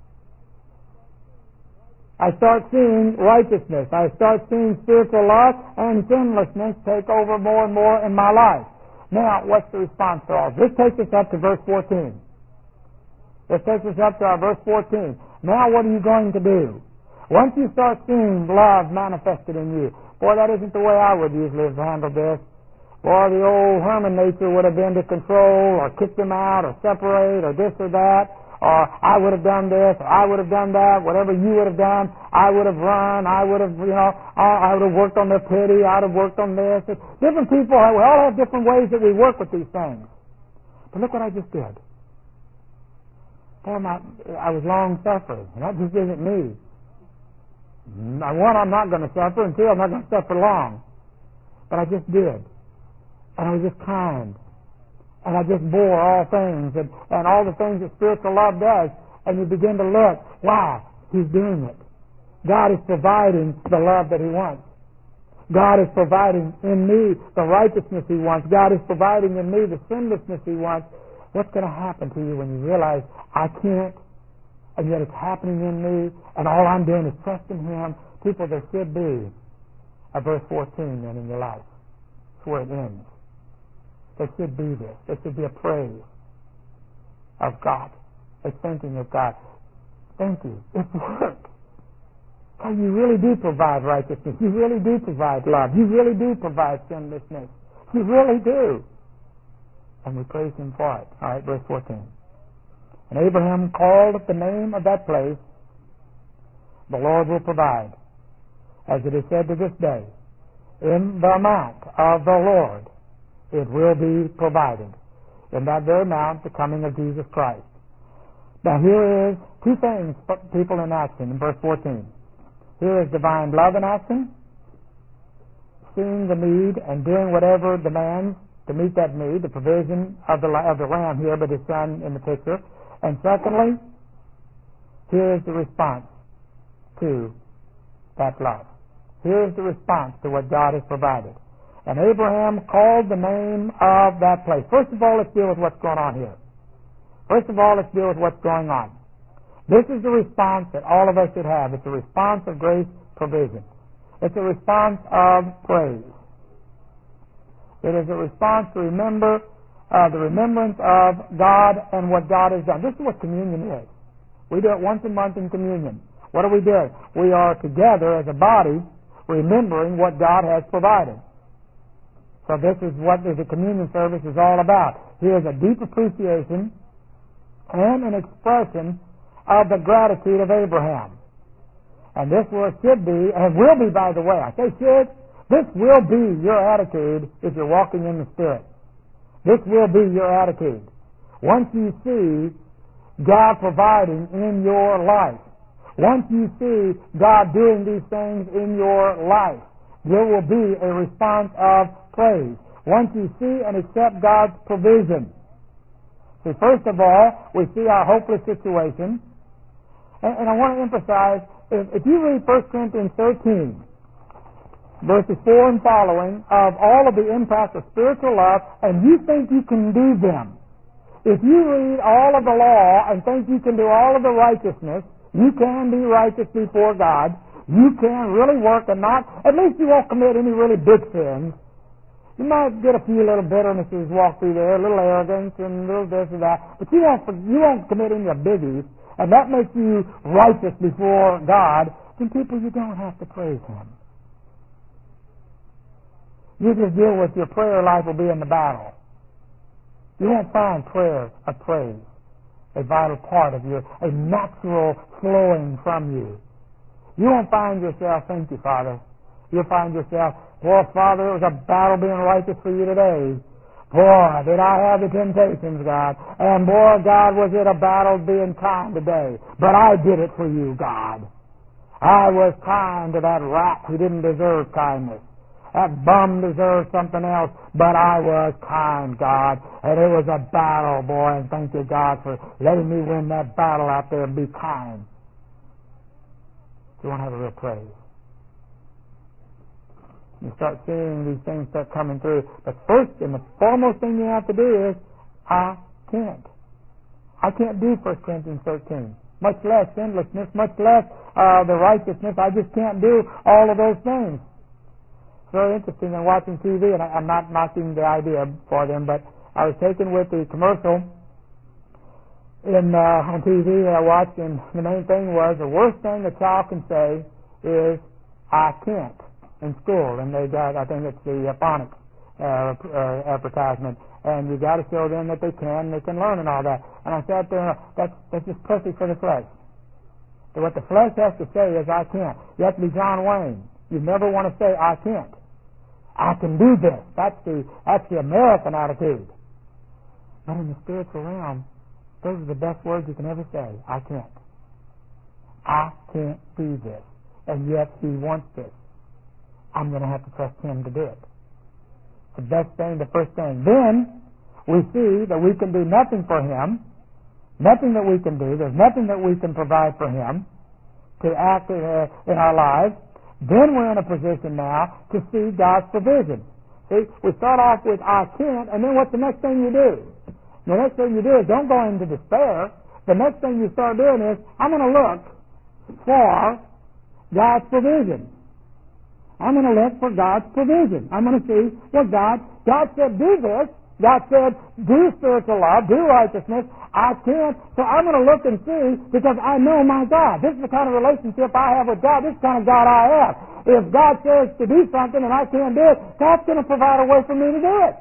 [SPEAKER 1] I start seeing righteousness. I start seeing spiritual love and sinlessness take over more and more in my life. Now, what's the response to all? This takes us up to verse 14. This takes us up to our verse 14. Now, what are you going to do? Once you start seeing love manifested in you, boy, that isn't the way I would usually have handled this. Or the old Herman nature would have been to control or kick them out or separate or this or that, or I would have done this or I would have done that, whatever you would have done, I would have run, I would have, I would have worked on their pity, I would have worked on this. Different people, we all have different ways that we work with these things. But look what I just did. Boy, I was long-suffering, and that just isn't me. One, I'm not going to suffer, and two, I'm not going to suffer long. But I just did. And I was just kind. And I just bore all things, and all the things that spiritual love does. And you begin to look, wow, He's doing it. God is providing the love that He wants. God is providing in me the righteousness He wants. God is providing in me the sinlessness He wants. What's going to happen to you when you realize I can't, and yet it's happening in me, and all I'm doing is trusting Him? People, there should be a verse 14 then in your life. That's where it ends. There should be this. There should be a praise of God, a thanking of God. Thank you. It's work. God, you really do provide righteousness. You really do provide love. You really do provide sinlessness. You really do. And we praise Him for it. All right, verse 14. And Abraham called the name of that place, the Lord will provide, as it is said to this day, in the mount of the Lord it will be provided. In that very mount, the coming of Jesus Christ. Now here is two things, people in action, in verse 14. Here is divine love in action, seeing the need and doing whatever demands to meet that need, the provision of the lamb here, but His Son in the picture. And secondly, here is the response to that love. Here is the response to what God has provided. And Abraham called the name of that place. First of all, let's deal with what's going on here. First of all, let's deal with what's going on. This is the response that all of us should have. It's a response of grace provision. It's a response of praise. It is a response to remember the remembrance of God and what God has done. This is what communion is. We do it once a month in communion. What are we doing? We are together as a body remembering what God has provided. So this is what the communion service is all about. Here's a deep appreciation and an expression of the gratitude of Abraham. And this should be, and will be, by the way, I say should, this will be your attitude if you're walking in the Spirit. This will be your attitude. Once you see God providing in your life, once you see God doing these things in your life, there will be a response of praise. Once you see and accept God's provision. See, first of all, we see our hopeless situation. And I want to emphasize, if you read 1 Corinthians 13, verses 4 and following, of all of the impacts of spiritual love, and you think you can do them. If you read all of the law and think you can do all of the righteousness, you can be righteous before God, you can really work and not, at least you won't commit any really big sins. You might get a few little bitternesses walk through there, a little arrogance and a little this and that, but you won't commit any biggies, and that makes you righteous before God. Then people, you don't have to praise Him. You just deal with your prayer life will be in the battle. You won't find prayer a praise, a vital part of a natural flowing from you. You won't find yourself, thank you, Father. You'll find yourself, boy, Father, it was a battle being righteous for you today. Boy, did I have the temptations, God. And boy, God, was it a battle being kind today. But I did it for you, God. I was kind to that rat who didn't deserve kindness. That bum deserved something else, but I was kind, God. And it was a battle, boy, and thank you, God, for letting me win that battle out there and be kind. You want to have a real praise. You start seeing these things start coming through. The first and the foremost thing you have to do is, I can't. I can't do 1 Corinthians 13. Much less sinlessness, much less the righteousness. I just can't do all of those things. Very interesting in watching TV, and I'm not knocking the idea for them, but I was taken with the commercial on TV that I watched, and the main thing was the worst thing a child can say is, I can't, in school. And they got, I think it's the phonics. advertisement, and you got to show them that they can learn and all that. And I sat there, that's just perfect for the flesh. So what the flesh has to say is, I can't. You have to be John Wayne. You never want to say, I can't. I can do this. That's the American attitude. But in the spiritual realm, those are the best words you can ever say. I can't. I can't do this. And yet He wants this. I'm going to have to trust Him to do it. The best thing, the first thing. Then we see that we can do nothing for Him. Nothing that we can do. There's nothing that we can provide for Him to act in our lives. Then we're in a position now to see God's provision. See, we start off with I can't, and then what's the next thing you do? The next thing you do is don't go into despair. The next thing you start doing is, I'm going to look for God's provision. I'm going to look for God's provision. I'm going to see what God said, do this. God said, do spiritual love, do righteousness. I can't, so I'm going to look and see, because I know my God. This is the kind of relationship I have with God. This is the kind of God I have. If God says to do something and I can't do it, God's going to provide a way for me to do it.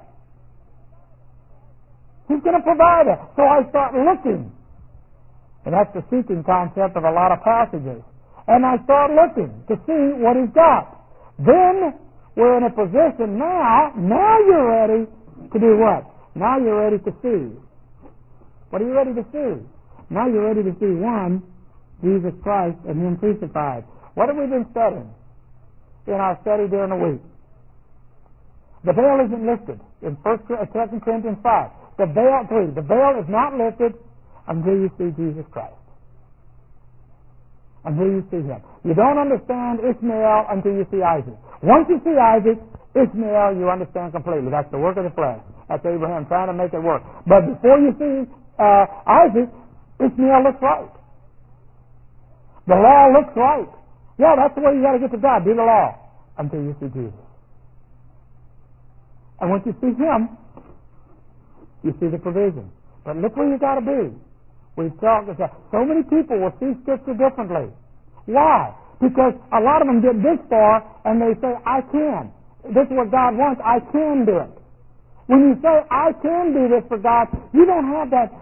[SPEAKER 1] He's going to provide it. So I start looking. And that's the seeking concept of a lot of passages. And I start looking to see what He's got. Then we're in a position now you're ready to do what? Now you're ready to see. What are you ready to see? Now you're ready to see, one, Jesus Christ and Him crucified. What have we been studying in our study during the week? The veil isn't lifted in 2 Corinthians 5. The veil is not lifted until you see Jesus Christ. Until you see Him. You don't understand Ishmael until you see Isaac. Once you see Isaac, Ishmael you understand completely. That's the work of the flesh. That's Abraham trying to make it work. But before you see Isaac, Ishmael looks right. The law looks right. Yeah, that's the way you got to get to God. Do the law until you see Jesus. And once you see Him, you see the provision. But look where you got to be. We've talked about so many people will see Scripture differently. Why? Because a lot of them get this far and they say, I can. This is what God wants. I can do it. When you say, I can do this for God, you don't have that,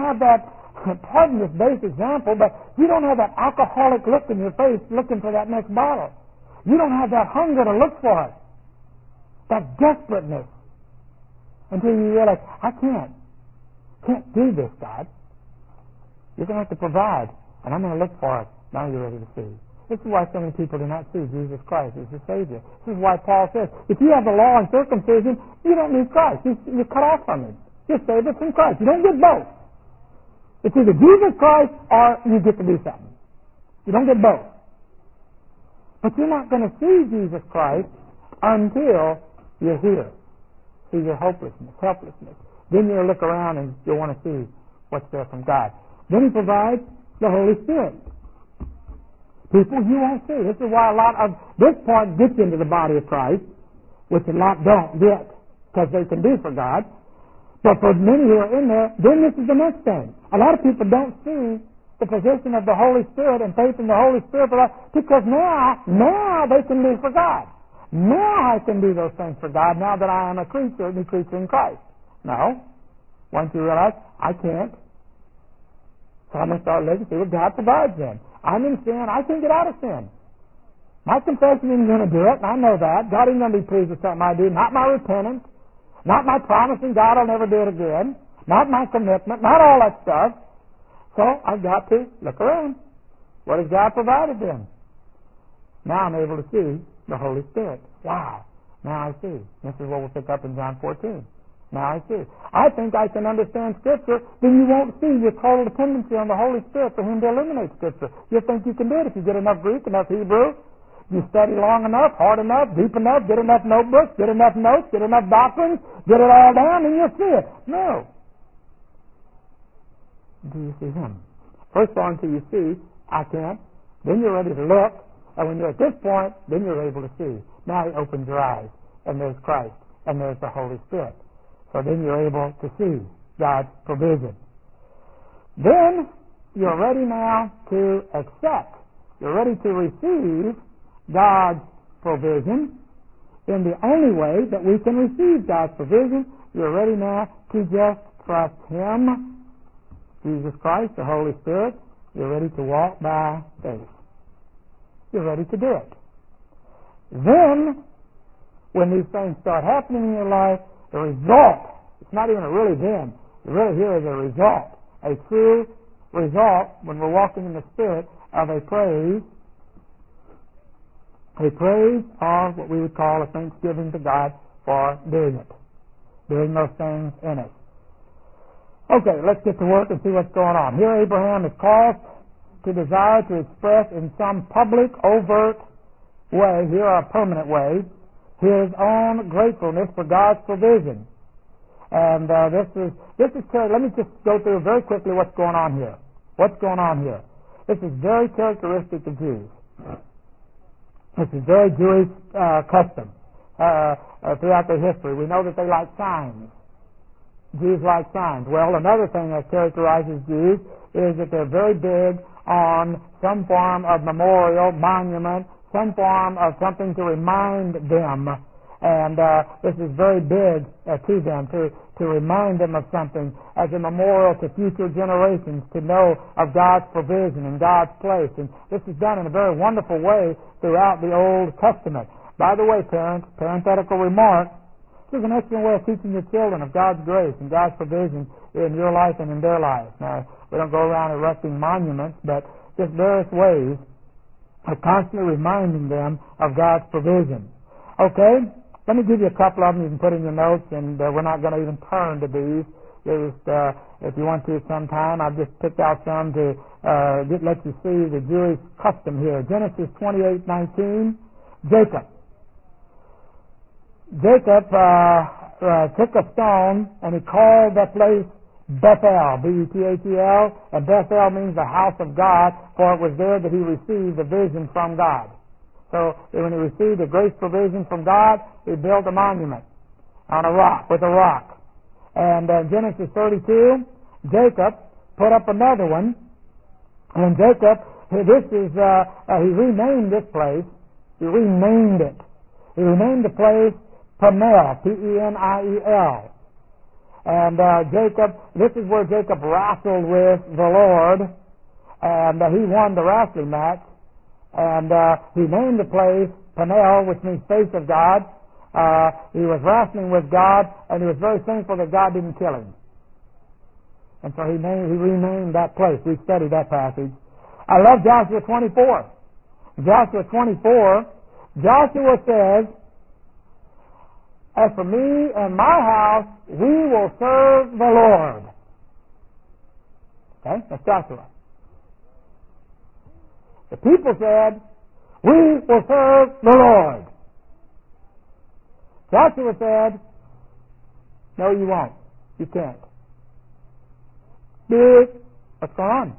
[SPEAKER 1] pardon this base example, but you don't have that alcoholic look in your face looking for that next bottle. You don't have that hunger to look for it. That desperateness. Until you realize, I can't do this, God. You're going to have to provide, and I'm going to look for it. Now you're ready to see. This is why so many people do not see Jesus Christ as the Savior. This is why Paul says, if you have the law and circumcision, you don't need Christ. You're cut off from Him. You're saved from Christ. You don't get both. It's either Jesus Christ or you get to do something. You don't get both. But you're not going to see Jesus Christ until you're here. See your hopelessness, helplessness. Then you'll look around and you'll want to see what's there from God. Then He provides the Holy Spirit. People you won't see. This is why a lot of this part gets into the body of Christ, which a lot don't get because they can do for God. But for many who are in there, then this is the next thing. A lot of people don't see the position of the Holy Spirit and faith in the Holy Spirit for that because now they can do for God. Now I can do those things for God now that I am a new creature in Christ. No. Once you realize, I can't. So I'm going to start looking to see what God provides then. I'm in sin. I can't get out of sin. My confession isn't going to do it, and I know that. God isn't going to be pleased with something I do. Not my repentance. Not my promising God will never do it again. Not my commitment. Not all that stuff. So I've got to look around. What has God provided then? Now I'm able to see the Holy Spirit. Wow. Now I see. This is what we'll pick up in John 14. Now I see. I think I can understand Scripture, then you won't see your total dependency on the Holy Spirit for Him to illuminate Scripture. You think you can do it if you get enough Greek, enough Hebrew, you study long enough, hard enough, deep enough, get enough notebooks, get enough notes, get enough doctrines, get it all down, and you'll see it. No. Do you see Him? First of all, until you see, I can't. Then you're ready to look, and when you're at this point, then you're able to see. Now He opens your eyes, and there's Christ, and there's the Holy Spirit. So then you're able to see God's provision. Then you're ready now to accept. You're ready to receive God's provision in the only way that we can receive God's provision. You're ready now to just trust Him, Jesus Christ, the Holy Spirit. You're ready to walk by faith. You're ready to do it. Then, when these things start happening in your life, the result, it's not even a really then, really here is a result, a true result when we're walking in the Spirit of a praise or what we would call a thanksgiving to God for doing it, doing those things in it. Okay, let's get to work and see what's going on. Here Abraham is called to desire to express in some public, overt way, here a permanent way, his own gratefulness for God's provision. And this is let me just go through very quickly what's going on here. What's going on here? This is very characteristic of Jews. This is very Jewish custom throughout their history. We know that they like signs. Jews like signs. Well, another thing that characterizes Jews is that they're very big on some form of memorial, monument, some form of something to remind them. And this is very big to them, to remind them of something as a memorial to future generations to know of God's provision and God's place. And this is done in a very wonderful way throughout the Old Testament. By the way, parents, parenthetical remark, this is an excellent way of teaching your children of God's grace and God's provision in your life and in their life. Now, we don't go around erecting monuments, but just various ways of constantly reminding them of God's provision. Okay? Let me give you a couple of them you can put in your notes, and we're not going to even turn to these. If you want to sometime, I've just picked out some to let you see the Jewish custom here. Genesis 28:19, Jacob. Jacob took a stone, and he called that place Bethel, B-E-T-H-E-L, and Bethel means the house of God, for it was there that he received the vision from God. So when he received a grace provision from God, he built a monument on a rock, with a rock. And Genesis 32, Jacob put up another one. And Jacob, he renamed this place. He renamed it. He renamed the place Peniel, P-E-N-I-E-L. And Jacob, this is where Jacob wrestled with the Lord, and he won the wrestling match. And he named the place Peniel, which means face of God. He was wrestling with God, and he was very thankful that God didn't kill him. And so he renamed that place. We studied that passage. I love Joshua 24. Joshua 24, Joshua says, "As for me and my house, we will serve the Lord." Okay, that's Joshua. The people said, "We will serve the Lord." Joshua said, "No, you won't. You can't." What's going on?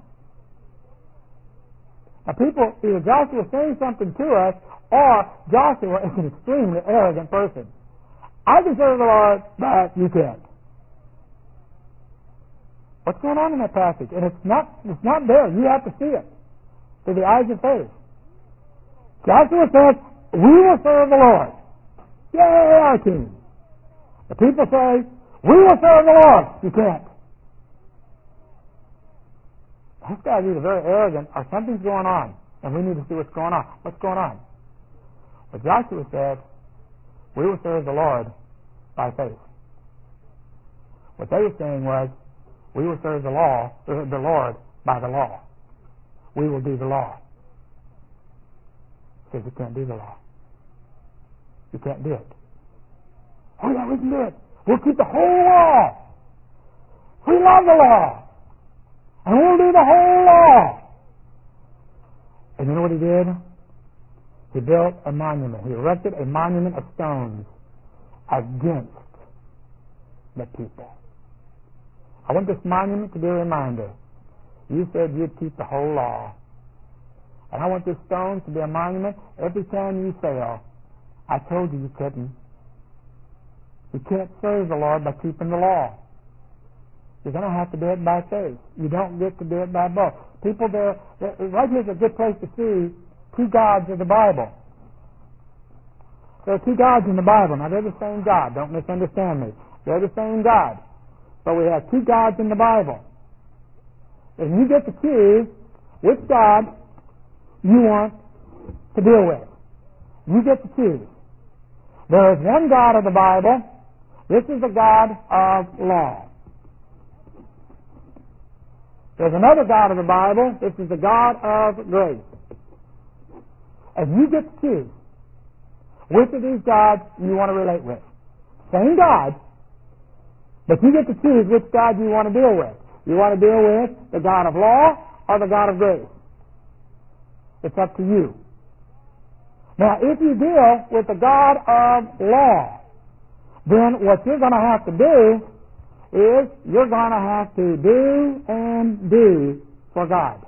[SPEAKER 1] Now, people, either Joshua is saying something to us, or Joshua is an extremely arrogant person. I can serve the Lord, but you can't. What's going on in that passage? And it's not there. You have to see it through the eyes of faith. Joshua says, "We will serve the Lord." Yay, our King. The people say, "We will serve the Lord." You can't. This guy's either very arrogant or something's going on, and we need to see what's going on. What's going on? But Joshua said, "We will serve the Lord by faith." What they were saying was, "We will serve the Lord by the law. We will do the law." He says, "You can't do the law. You can't do it." "Oh yeah, we can do it. We'll keep the whole law. We love the law. And we'll do the whole law." And you know what he did? He built a monument. He erected a monument of stones against the people. I want this monument to be a reminder. You said you'd keep the whole law. And I want this stone to be a monument every time you fail. I told you couldn't. You can't serve the Lord by keeping the law. You're going to have to do it by faith. You don't get to do it by both. People there, right here's a good place to see two gods of the Bible. There are two gods in the Bible. Now, they're the same God. Don't misunderstand me. They're the same God. But we have two gods in the Bible. And you get to choose which God you want to deal with. You get to choose. There is one God of the Bible. This is the God of law. There's another God of the Bible. This is the God of grace. And you get to choose which of these gods you want to relate with. Same God, but you get to choose which God you want to deal with. You want to deal with the God of law or the God of grace. It's up to you. Now, if you deal with the God of law, then what you're going to have to do is you're going to have to do and do for God.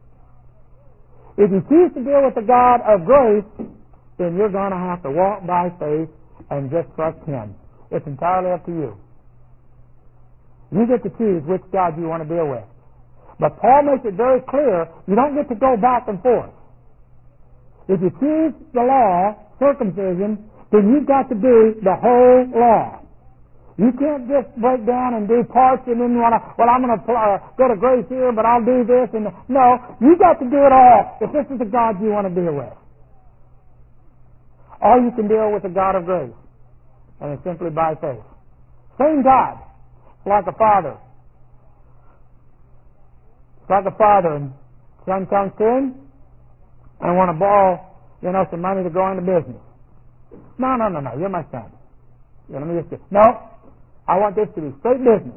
[SPEAKER 1] If you choose to deal with the God of grace, then you're going to have to walk by faith and just trust Him. It's entirely up to you. You get to choose which God you want to deal with. But Paul makes it very clear, you don't get to go back and forth. If you choose the law, circumcision, then you've got to do the whole law. You can't just break down and do parts and then want to, well, I'm going to go to grace here, but I'll do this. And no, you've got to do it all if this is the God you want to deal with. Or you can deal with the God of grace, and it's simply by faith. Same God. It's like a father. It's like a father, and son comes to him and want to borrow, some money to go into business. No, you're my son. Let me just no, I want this to be straight business.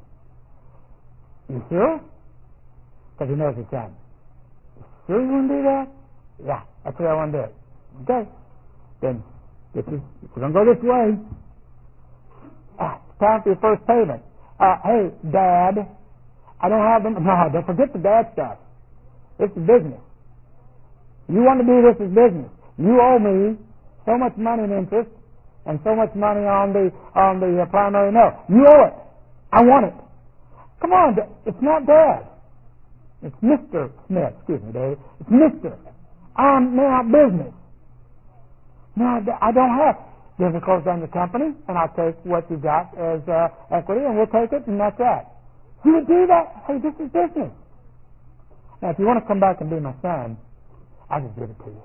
[SPEAKER 1] You sure? Because he knows his son. You sure you want to do that? Yeah, that's what I want to do. Okay. Then, if we're going to go this way, it's time for your first payment. Hey, Dad, I don't have them. No, don't forget the dad stuff. This is business. You want to do this as business. You owe me so much money in interest and so much money on the primary note. You owe it. I want it. Come on, it's not Dad. It's Mr. Smith. Excuse me, Dave. It's Mr. I'm now business. No, I don't have. Then we close down the company, and I'll take what you got as equity, and we'll take it, and that's that. You would do that? Hey, this is business. Now, if you want to come back and be my son, I'll just give it to you.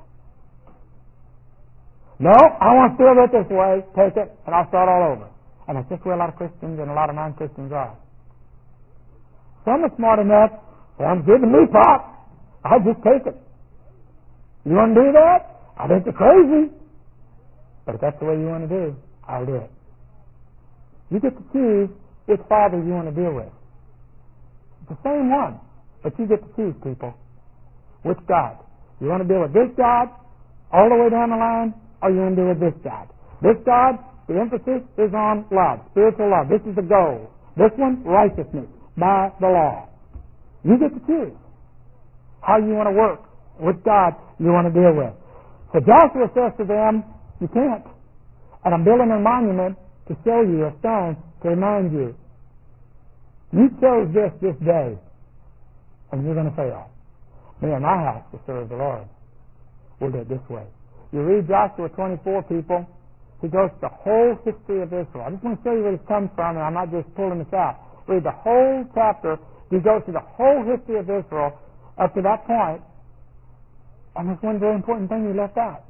[SPEAKER 1] No, I want to do it this way. Take it, and I'll start all over. And that's just where a lot of Christians and a lot of non-Christians are. Some are smart enough. Sounds good to me, Pop. I'll just take it. You want to do that? I think you're crazy. But if that's the way you want to do, I'll do it. You get to choose which father you want to deal with. It's the same one, but you get to choose, people. Which God? You want to deal with this God all the way down the line, or you want to deal with this God? This God, the emphasis is on love, spiritual love. This is the goal. This one, righteousness by the law. You get to choose how you want to work, which God you want to deal with. So Joshua says to them, you can't. And I'm building a monument to show you, a stone to remind you. You chose this day, and you're going to fail. Me and my house will serve the Lord. We'll do it this way. You read Joshua 24, people. He goes to the whole history of Israel. I just want to show you where this comes from, and I'm not just pulling this out. Read the whole chapter. He goes through the whole history of Israel up to that point, and there's one very important thing he left out.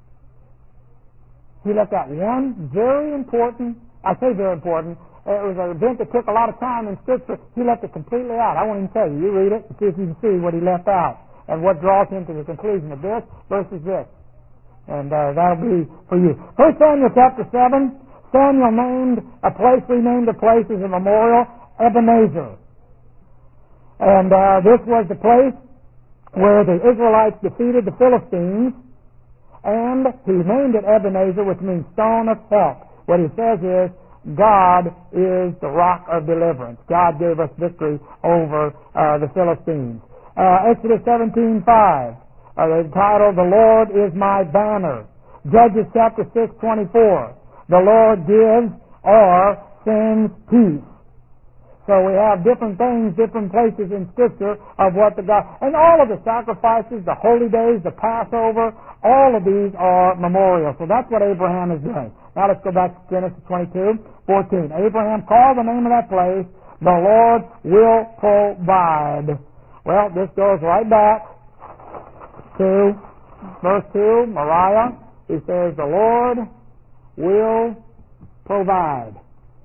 [SPEAKER 1] He left out one very important, I say very important, it was an event that took a lot of time in Scripture. He left it completely out. I won't even tell you. You read it and see if you can see what he left out and what draws him to the conclusion of this versus this. And that'll be for you. 1 Samuel chapter 7, Samuel renamed a place as a memorial, Ebenezer. And this was the place where the Israelites defeated the Philistines, and he named it Ebenezer, which means stone of help. What he says is, God is the rock of deliverance. God gave us victory over the Philistines. Exodus 17:5, the title, The Lord is my banner. Judges chapter 6:24, the Lord gives or sends peace. So we have different things, different places in Scripture of what the God, and all of the sacrifices, the holy days, the Passover, all of these are memorial. So that's what Abraham is doing. Now let's go back to Genesis 22:14. Abraham called the name of that place, the Lord will provide. Well, this goes right back to verse 2, Moriah. He says, the Lord will provide.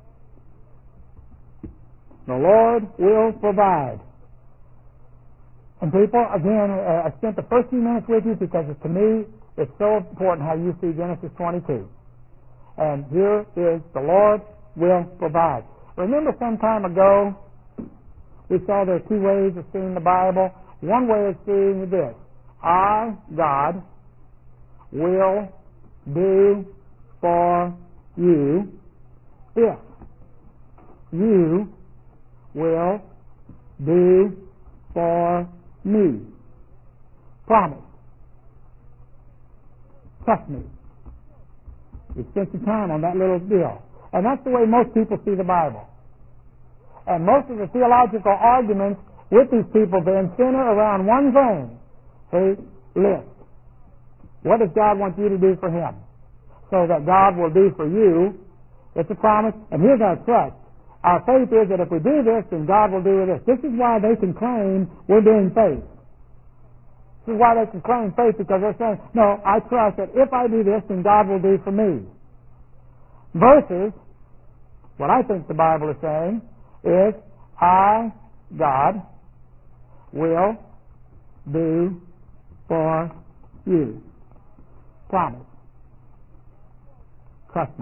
[SPEAKER 1] The Lord will provide. And people, again, I spent the first few minutes with you because to me it's so important how you see Genesis 22. And here is the Lord will provide. Remember some time ago we saw there are two ways of seeing the Bible. One way of seeing is this. I, God, will do for you if you will do for me. Promise. Trust me. You spent some time on that little deal. And that's the way most people see the Bible. And most of the theological arguments with these people then center around one thing. See? List. What does God want you to do for Him? So that God will do for you. It's a promise. And here's our trust. Our faith is that if we do this, then God will do this. This is why they can claim we're doing faith. This is why they can claim faith, because they're saying, no, I trust that if I do this, then God will do for me. Versus, what I think the Bible is saying is, I, God, will do for you. Promise. Trust me.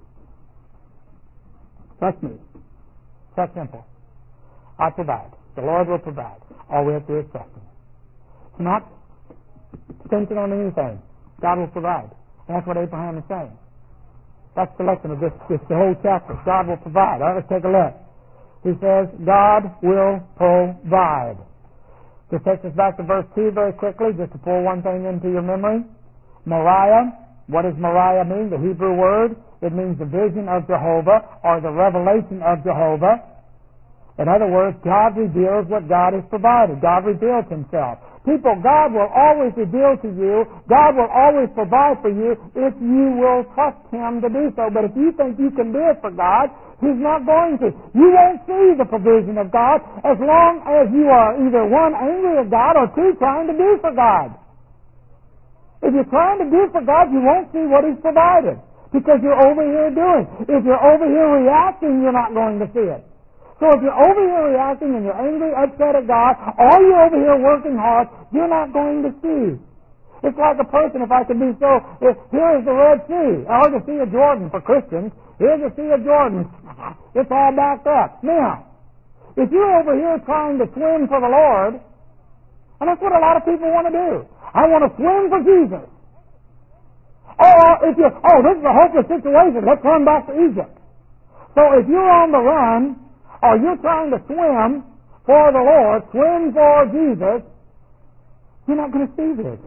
[SPEAKER 1] Trust me. That's simple. I provide. The Lord will provide. All we have to do is trust Him. It's not stinking on anything. God will provide. And that's what Abraham is saying. That's the lesson of this whole chapter. God will provide. All right, let's take a look. He says, God will provide. This takes us back to verse 2 very quickly, just to pull one thing into your memory. Moriah. What does Moriah mean? The Hebrew word. It means the vision of Jehovah or the revelation of Jehovah. In other words, God reveals what God has provided. God reveals Himself. People, God will always reveal to you. God will always provide for you if you will trust Him to do so. But if you think you can do it for God, He's not going to. You won't see the provision of God as long as you are either one, angry at God, or two, trying to do for God. If you're trying to do for God, you won't see what He's provided. Because you're over here doing. If you're over here reacting, you're not going to see it. So if you're over here reacting and you're angry, upset at God, or you're over here working hard, you're not going to see. It's like a person, if I could be so, here is the Red Sea, or the Sea of Jordan for Christians. Here's the Sea of Jordan. It's all backed up. Now, if you're over here trying to swim for the Lord, and that's what a lot of people want to do. I want to swim for Jesus. Or if you, this is a hopeless situation, let's run back to Egypt. So if you're on the run, or you're trying to swim for the Lord, swim for Jesus, you're not going to see this.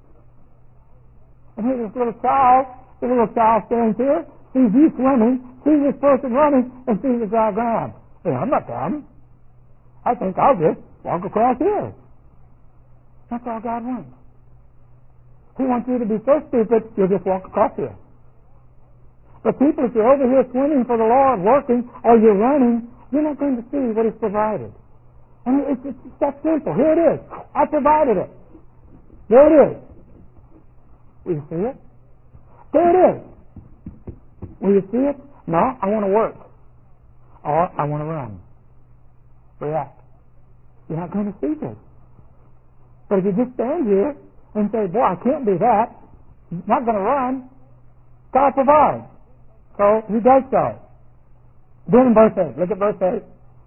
[SPEAKER 1] And here's this little child stands here, sees you swimming, sees this person running, and sees the dry ground. Hey, I'm not dumb. I think I'll just walk across here. That's all God wants. He wants you to be so stupid, you'll just walk across here. But people, if you're over here swimming for the Lord, working, or you're running, you're not going to see what He's provided. And it's that simple. Here it is. I provided it. There it is. Will you see it? There it is. Will you see it? No, I want to work. Or I want to run. React. You're not going to see this. But if you just stand here and say, boy, I can't do that, I'm not going to run, God provides. So He does so. Then in verse 8, look at verse 8.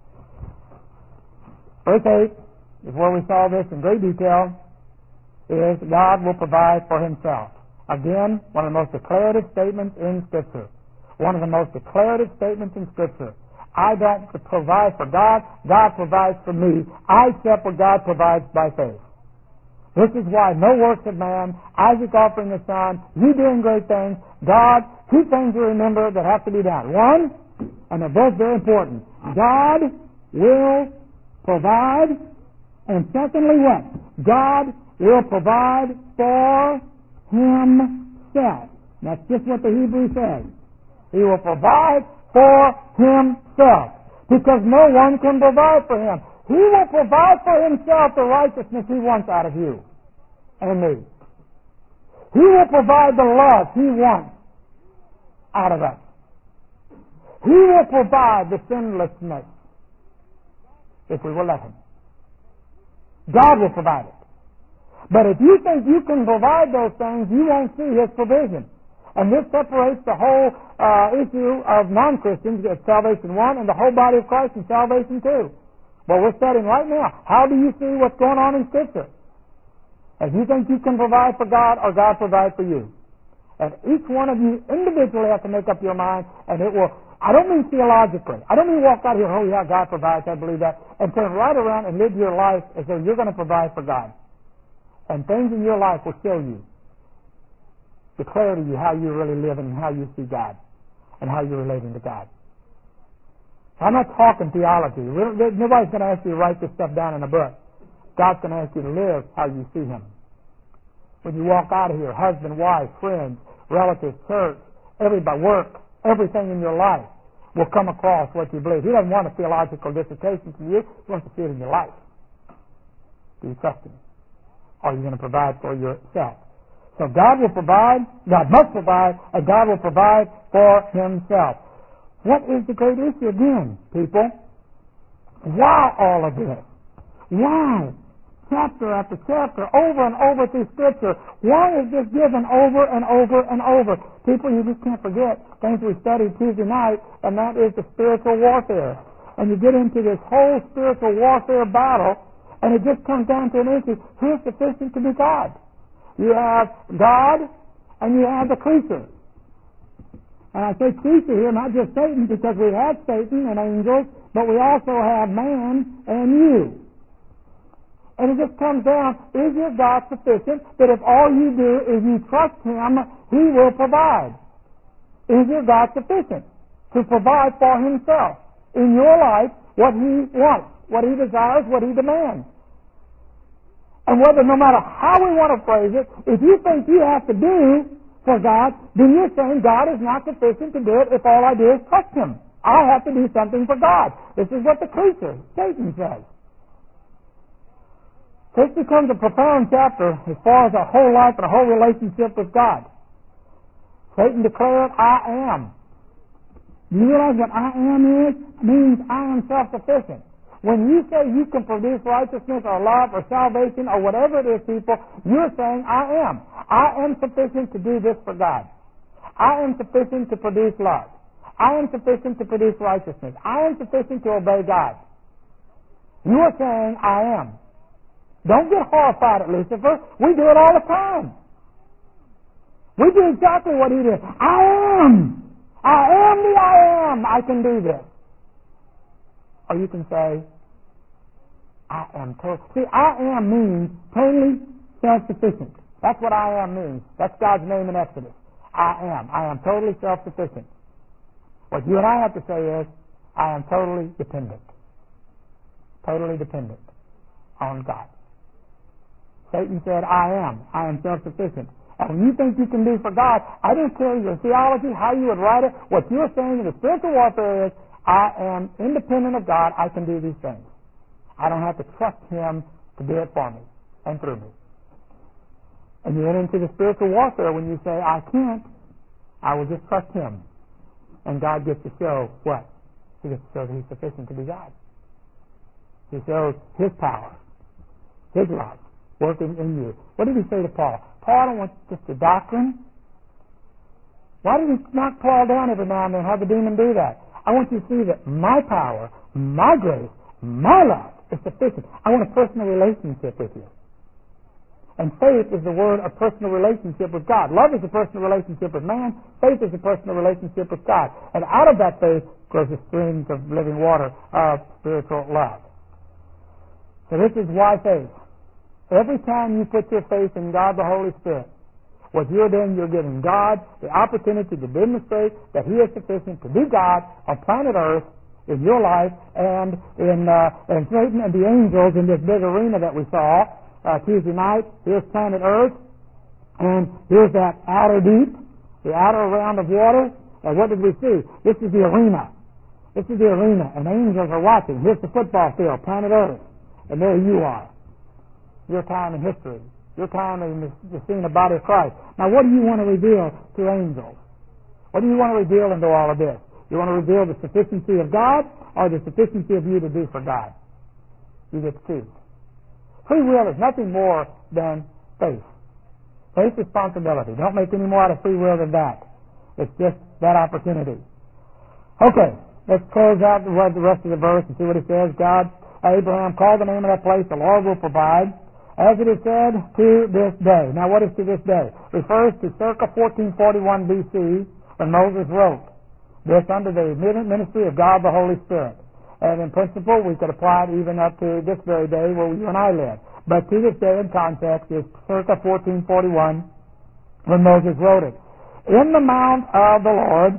[SPEAKER 1] Verse 8 is where we saw this in great detail, is God will provide for Himself. Again, one of the most declarative statements in Scripture. One of the most declarative statements in Scripture. I don't provide for God, God provides for me. I accept what God provides by faith. This is why no works of man, Isaac offering the son, you doing great things, God, two things to remember that have to be done. One, and they're both very important, God
[SPEAKER 2] will provide, and secondly what? God will provide for himself. That's just what the Hebrew says. He will provide for himself, because no one can provide for him. He will provide for himself the righteousness he wants out of you and me. He will provide the love he wants out of us. He will provide the sinlessness if we will let him. God will provide it. But if you think you can provide those things, you won't see his provision. And this separates the whole issue of non-Christians at salvation 1 and the whole body of Christ in salvation 2. Well, we're studying right now. How do you see what's going on in Scripture? If you think you can provide for God or God provide for you. And each one of you individually have to make up your mind, and it will, I don't mean theologically. I don't mean walk out here, oh yeah, God provides, I believe that, and turn right around and live your life as though you're going to provide for God. And things in your life will show you, declare to you how you really live and how you see God and how you're relating to God. I'm not talking theology. Nobody's going to ask you to write this stuff down in a book. God's going to ask you to live how you see him. When you walk out of here, husband, wife, friends, relatives, church, everybody, work, everything in your life will come across what you believe. He doesn't want a theological dissertation from you. He wants to see it in your life. Do you trust him? Or are you going to provide for yourself? So God will provide, God must provide, and God will provide for himself. What is the great issue again, people? Why all of this? Why? Chapter after chapter, over and over through Scripture. Why is this given over and over and over? People, you just can't forget things we studied Tuesday night, and that is the spiritual warfare. And you get into this whole spiritual warfare battle, and it just comes down to an issue. Who's sufficient to be God? You have God, and you have the creature. And I say creature here, not just Satan, because we have Satan and angels, but we also have man and you. And it just comes down, is your God sufficient that if all you do is you trust him, he will provide? Is your God sufficient to provide for himself in your life what he wants, what he desires, what he demands? And whether, no matter how we want to phrase it, if you think you have to do for God, then you're saying God is not sufficient to do it if all I do is trust him. I have to do something for God. This is what the creature, Satan, says. This becomes a profound chapter as far as our whole life and our whole relationship with God. Satan declared, I am. Do you realize what I am is? It means I am self-sufficient. When you say you can produce righteousness or love or salvation or whatever it is, people, you're saying I am. I am sufficient to do this for God. I am sufficient to produce love. I am sufficient to produce righteousness. I am sufficient to obey God. You are saying I am. Don't get horrified at Lucifer. We do it all the time. We do exactly what he did. I am. I am the I am. I can do this. Or you can say, I am total. See, I am means totally self-sufficient. That's what I am means. That's God's name in Exodus. I am. I am totally self-sufficient. What you and I have to say is, I am totally dependent. Totally dependent on God. Satan said, I am self-sufficient. And when you think you can do for God, I don't care your theology, how you would write it. What you're saying in the spiritual warfare is, I am independent of God, I can do these things. I don't have to trust him to do it for me and through me. And you enter into the spiritual warfare when you say, I can't, I will just trust him. And God gets to show what? He gets to show that he's sufficient to be God. He shows his power, his love, working in you. What did he say to Paul? Paul, I don't want just a doctrine. Why did he knock Paul down every now and then and have the demon do that? I want you to see that my power, my grace, my love is sufficient. I want a personal relationship with you. And faith is the word of personal relationship with God. Love is a personal relationship with man. Faith is a personal relationship with God. And out of that faith grows the streams of living water of spiritual love. So this is why faith. Every time you put your faith in God the Holy Spirit, what you're doing, you're giving God the opportunity to demonstrate that he is sufficient to be God on planet Earth
[SPEAKER 1] in your life and in Satan and the angels in this big arena that we saw Tuesday night. Here's planet Earth, and here's that outer deep, the outer round of water. And what did we see? This is the arena. This is the arena, and angels are watching. Here's the football field, planet Earth, and there you are. Your time in history. Your time in the scene of body of Christ. Now, what do you want to reveal to angels? What do you want to reveal into all of this? You want to reveal the sufficiency of God or the sufficiency of you to do for God? You get to choose. Free will is nothing more than faith. Faith responsibility. Don't make any more out of free will than that. It's just that opportunity. Okay, let's close out the rest of the verse and see what it says. Abraham called the name of that place, the Lord will provide. As it is said, to this day. Now, what is to this day? Refers to circa 1441 B.C. when Moses wrote this under the ministry of God the Holy Spirit. And in principle, we could apply it even up to this very day where you and I live. But to this day in context is circa 1441 when Moses wrote it. In the mount of the Lord,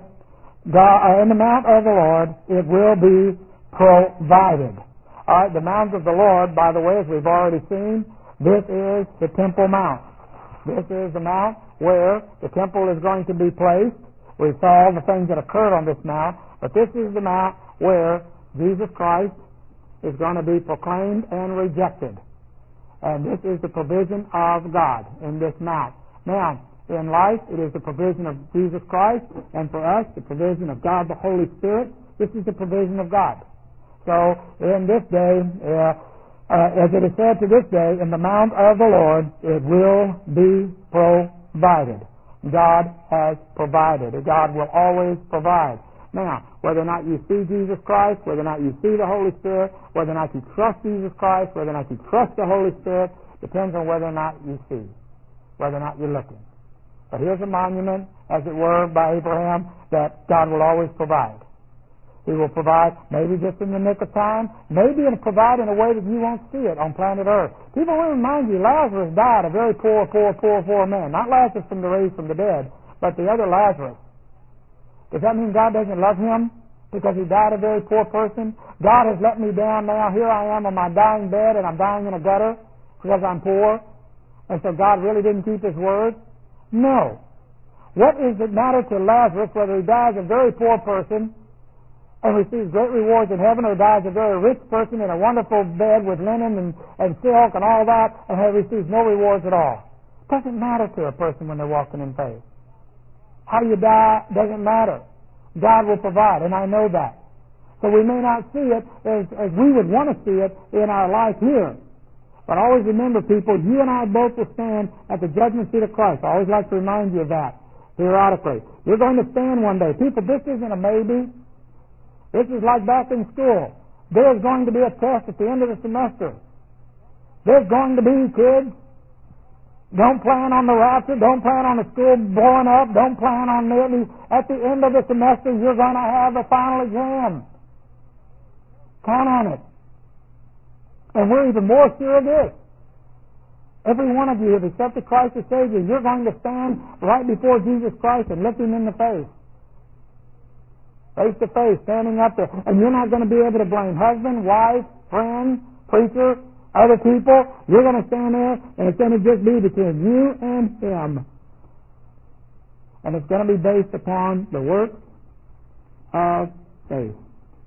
[SPEAKER 1] it will be provided. All right, the mount of the Lord, by the way, as we've already seen, this is the Temple Mount. This is the mount where the temple is going to be placed. We saw all the things that occurred on this mount, but this is the mount where Jesus Christ is going to be proclaimed and rejected. And this is the provision of God in this mount. Now, in life, it is the provision of Jesus Christ, and for us, the provision of God the Holy Spirit. This is the provision of God. So, in this day, as it is said to this day, in the mount of the Lord, it will be provided. God has provided. God will always provide. Now, whether or not you see Jesus Christ, whether or not you see the Holy Spirit, whether or not you trust Jesus Christ, whether or not you trust the Holy Spirit, depends on whether or not you see, whether or not you're looking. But here's a monument, as it were, by Abraham, that God will always provide. He will provide maybe just in the nick of time, maybe it'll provide in a way that you won't see it on planet Earth. People will remind you, Lazarus died a very poor man. Not Lazarus from the raised from the dead, but the other Lazarus. Does that mean God doesn't love him because he died a very poor person? God has let me down now. Here I am on my dying bed, and I'm dying in a gutter because I'm poor. And so God really didn't keep his word? No. What does it matter to Lazarus whether he dies a very poor person and receives great rewards in heaven, or dies a very rich person in a wonderful bed with linen and silk and all that, and receives no rewards at all? It doesn't matter to a person when they're walking in faith. How you die doesn't matter. God will provide, and I know that. So we may not see it as we would want to see it in our life here. But always remember, people, you and I both will stand at the judgment seat of Christ. I always like to remind you of that periodically. You're going to stand one day. People, this isn't a maybe. This is like back in school. There's going to be a test at the end of the semester. There's going to be, kids. Don't plan on the rapture. Don't plan on the school blowing up. Don't plan on nearly at the end of the semester you're going to have the final exam. Count on it. And we're even more sure of this. Every one of you have accepted Christ as Savior. You're going to stand right before Jesus Christ and look him in the face. Face to face, standing up there. And you're not going to be able to blame husband, wife, friend, preacher, other people. You're going to stand there, and it's going to just be between you and him. And it's going to be based upon the work of faith.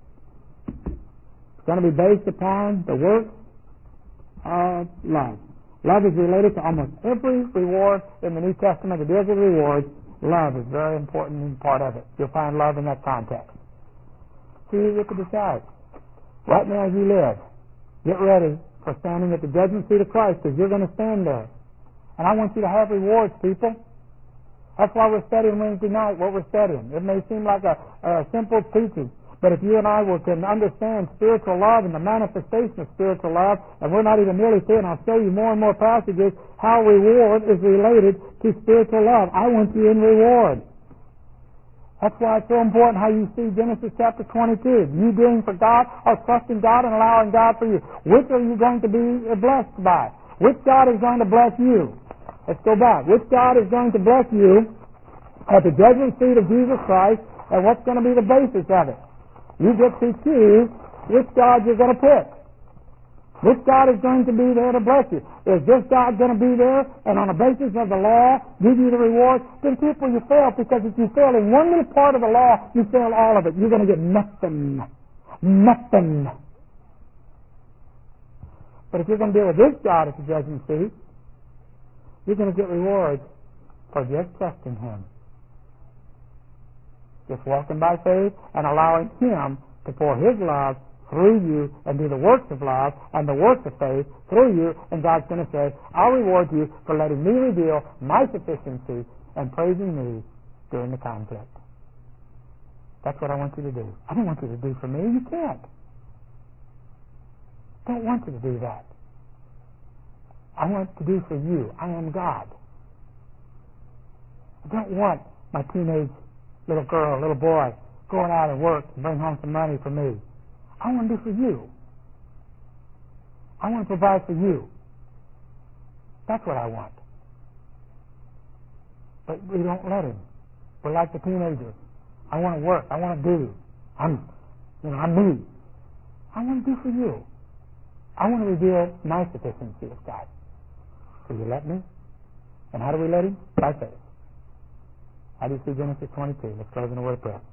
[SPEAKER 1] It's going to be based upon the work of love. Love is related to almost every reward in the New Testament that deals with rewards. Love is a very important part of it. You'll find love in that context. So you get to decide. Right now as you live, get ready for standing at the judgment seat of Christ, because you're going to stand there. And I want you to have rewards, people. That's why we're studying Wednesday night, what we're studying. It may seem like a simple teaching, but if you and I can understand spiritual love and the manifestation of spiritual love, and we're not even nearly through, and I'll show you more and more passages how reward is related to spiritual love. I want you in reward. That's why it's so important how you see Genesis chapter 22. You doing for God or trusting God and allowing God for you. Which are you going to be blessed by? Which God is going to bless you? Let's go back. Which God is going to bless you at the judgment seat of Jesus Christ, and what's going to be the basis of it? You get to choose which God you're going to pick. Which God is going to be there to bless you. Is this God going to be there and on the basis of the law give you the reward? Then people, you fail, because if you fail in one little part of the law, you fail all of it. You're going to get nothing. Nothing. But if you're going to deal with this God at the judgment seat, you're going to get rewards for just trusting Him. Just walking by faith and allowing Him to pour His love through you and do the works of love and the works of faith through you, and God's going to say, I'll reward you for letting me reveal my sufficiency and praising me during the conflict. That's what I want you to do. I don't want you to do for me. You can't. I don't want you to do that. I want to do for you. I am God. I don't want my teenage little girl, little boy going out and work and bring home some money for me. I want to do for you. I want to provide for you. That's what I want. But we don't let Him. We're like the teenagers. I want to work. I want to do. I'm me. I want to do for you. I want to reveal my sufficiency of God. Will you let me? And how do we let Him? By faith. How do you see Genesis 22? Let's close in a word of prayer.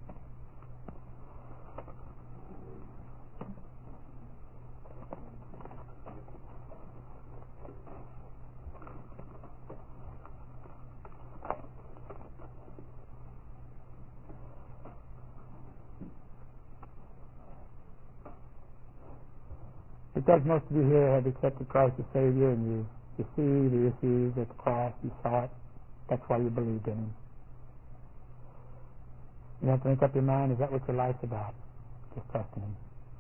[SPEAKER 1] Because most of you here have accepted Christ as Savior, and you see the issues at the cross, you saw it. That's why you believed in Him. You have to make up your mind, is that what your life's about? Just trusting Him.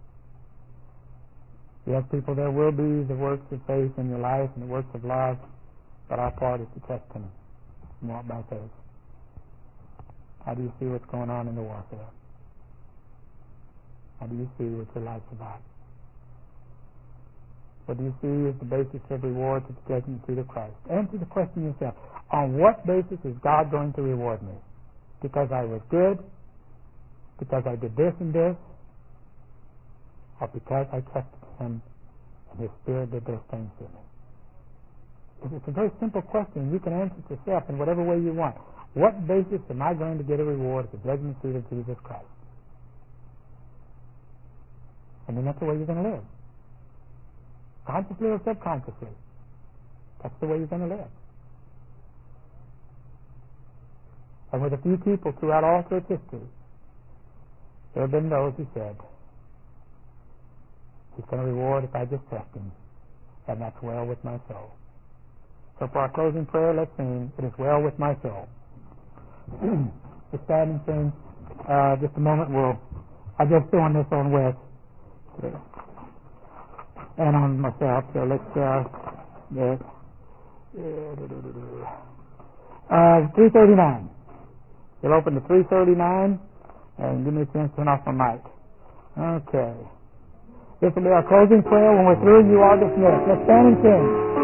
[SPEAKER 1] Yes, people, there will be the works of faith in your life and the works of love, but our part is to trust Him and walk by faith. How do you see what's going on in the warfare? How do you see what your life's about? What do you see as the basis of reward to the judgment seat of Christ? Answer the question yourself. On what basis is God going to reward me? Because I was good? Because I did this and this? Or because I trusted Him and His Spirit did those things to me? It's a very simple question. You can answer it yourself in whatever way you want. What basis am I going to get a reward at the judgment seat of Jesus Christ? And then that's the way you're going to live. Consciously or subconsciously. That's the way you're going to live. And with a few people throughout all church history, there have been those who said, He's going to reward if I just trust Him, and that's well with my soul. So for our closing prayer, let's sing, It Is Well With My Soul. Let's stand and sing. Just a moment, I just doing this on Wes and on myself, so let's 339. You'll open to 339 and give me a chance to turn off my mic. Okay. This will be our closing prayer. When we're through, you are dismissed. Let's stand and sing.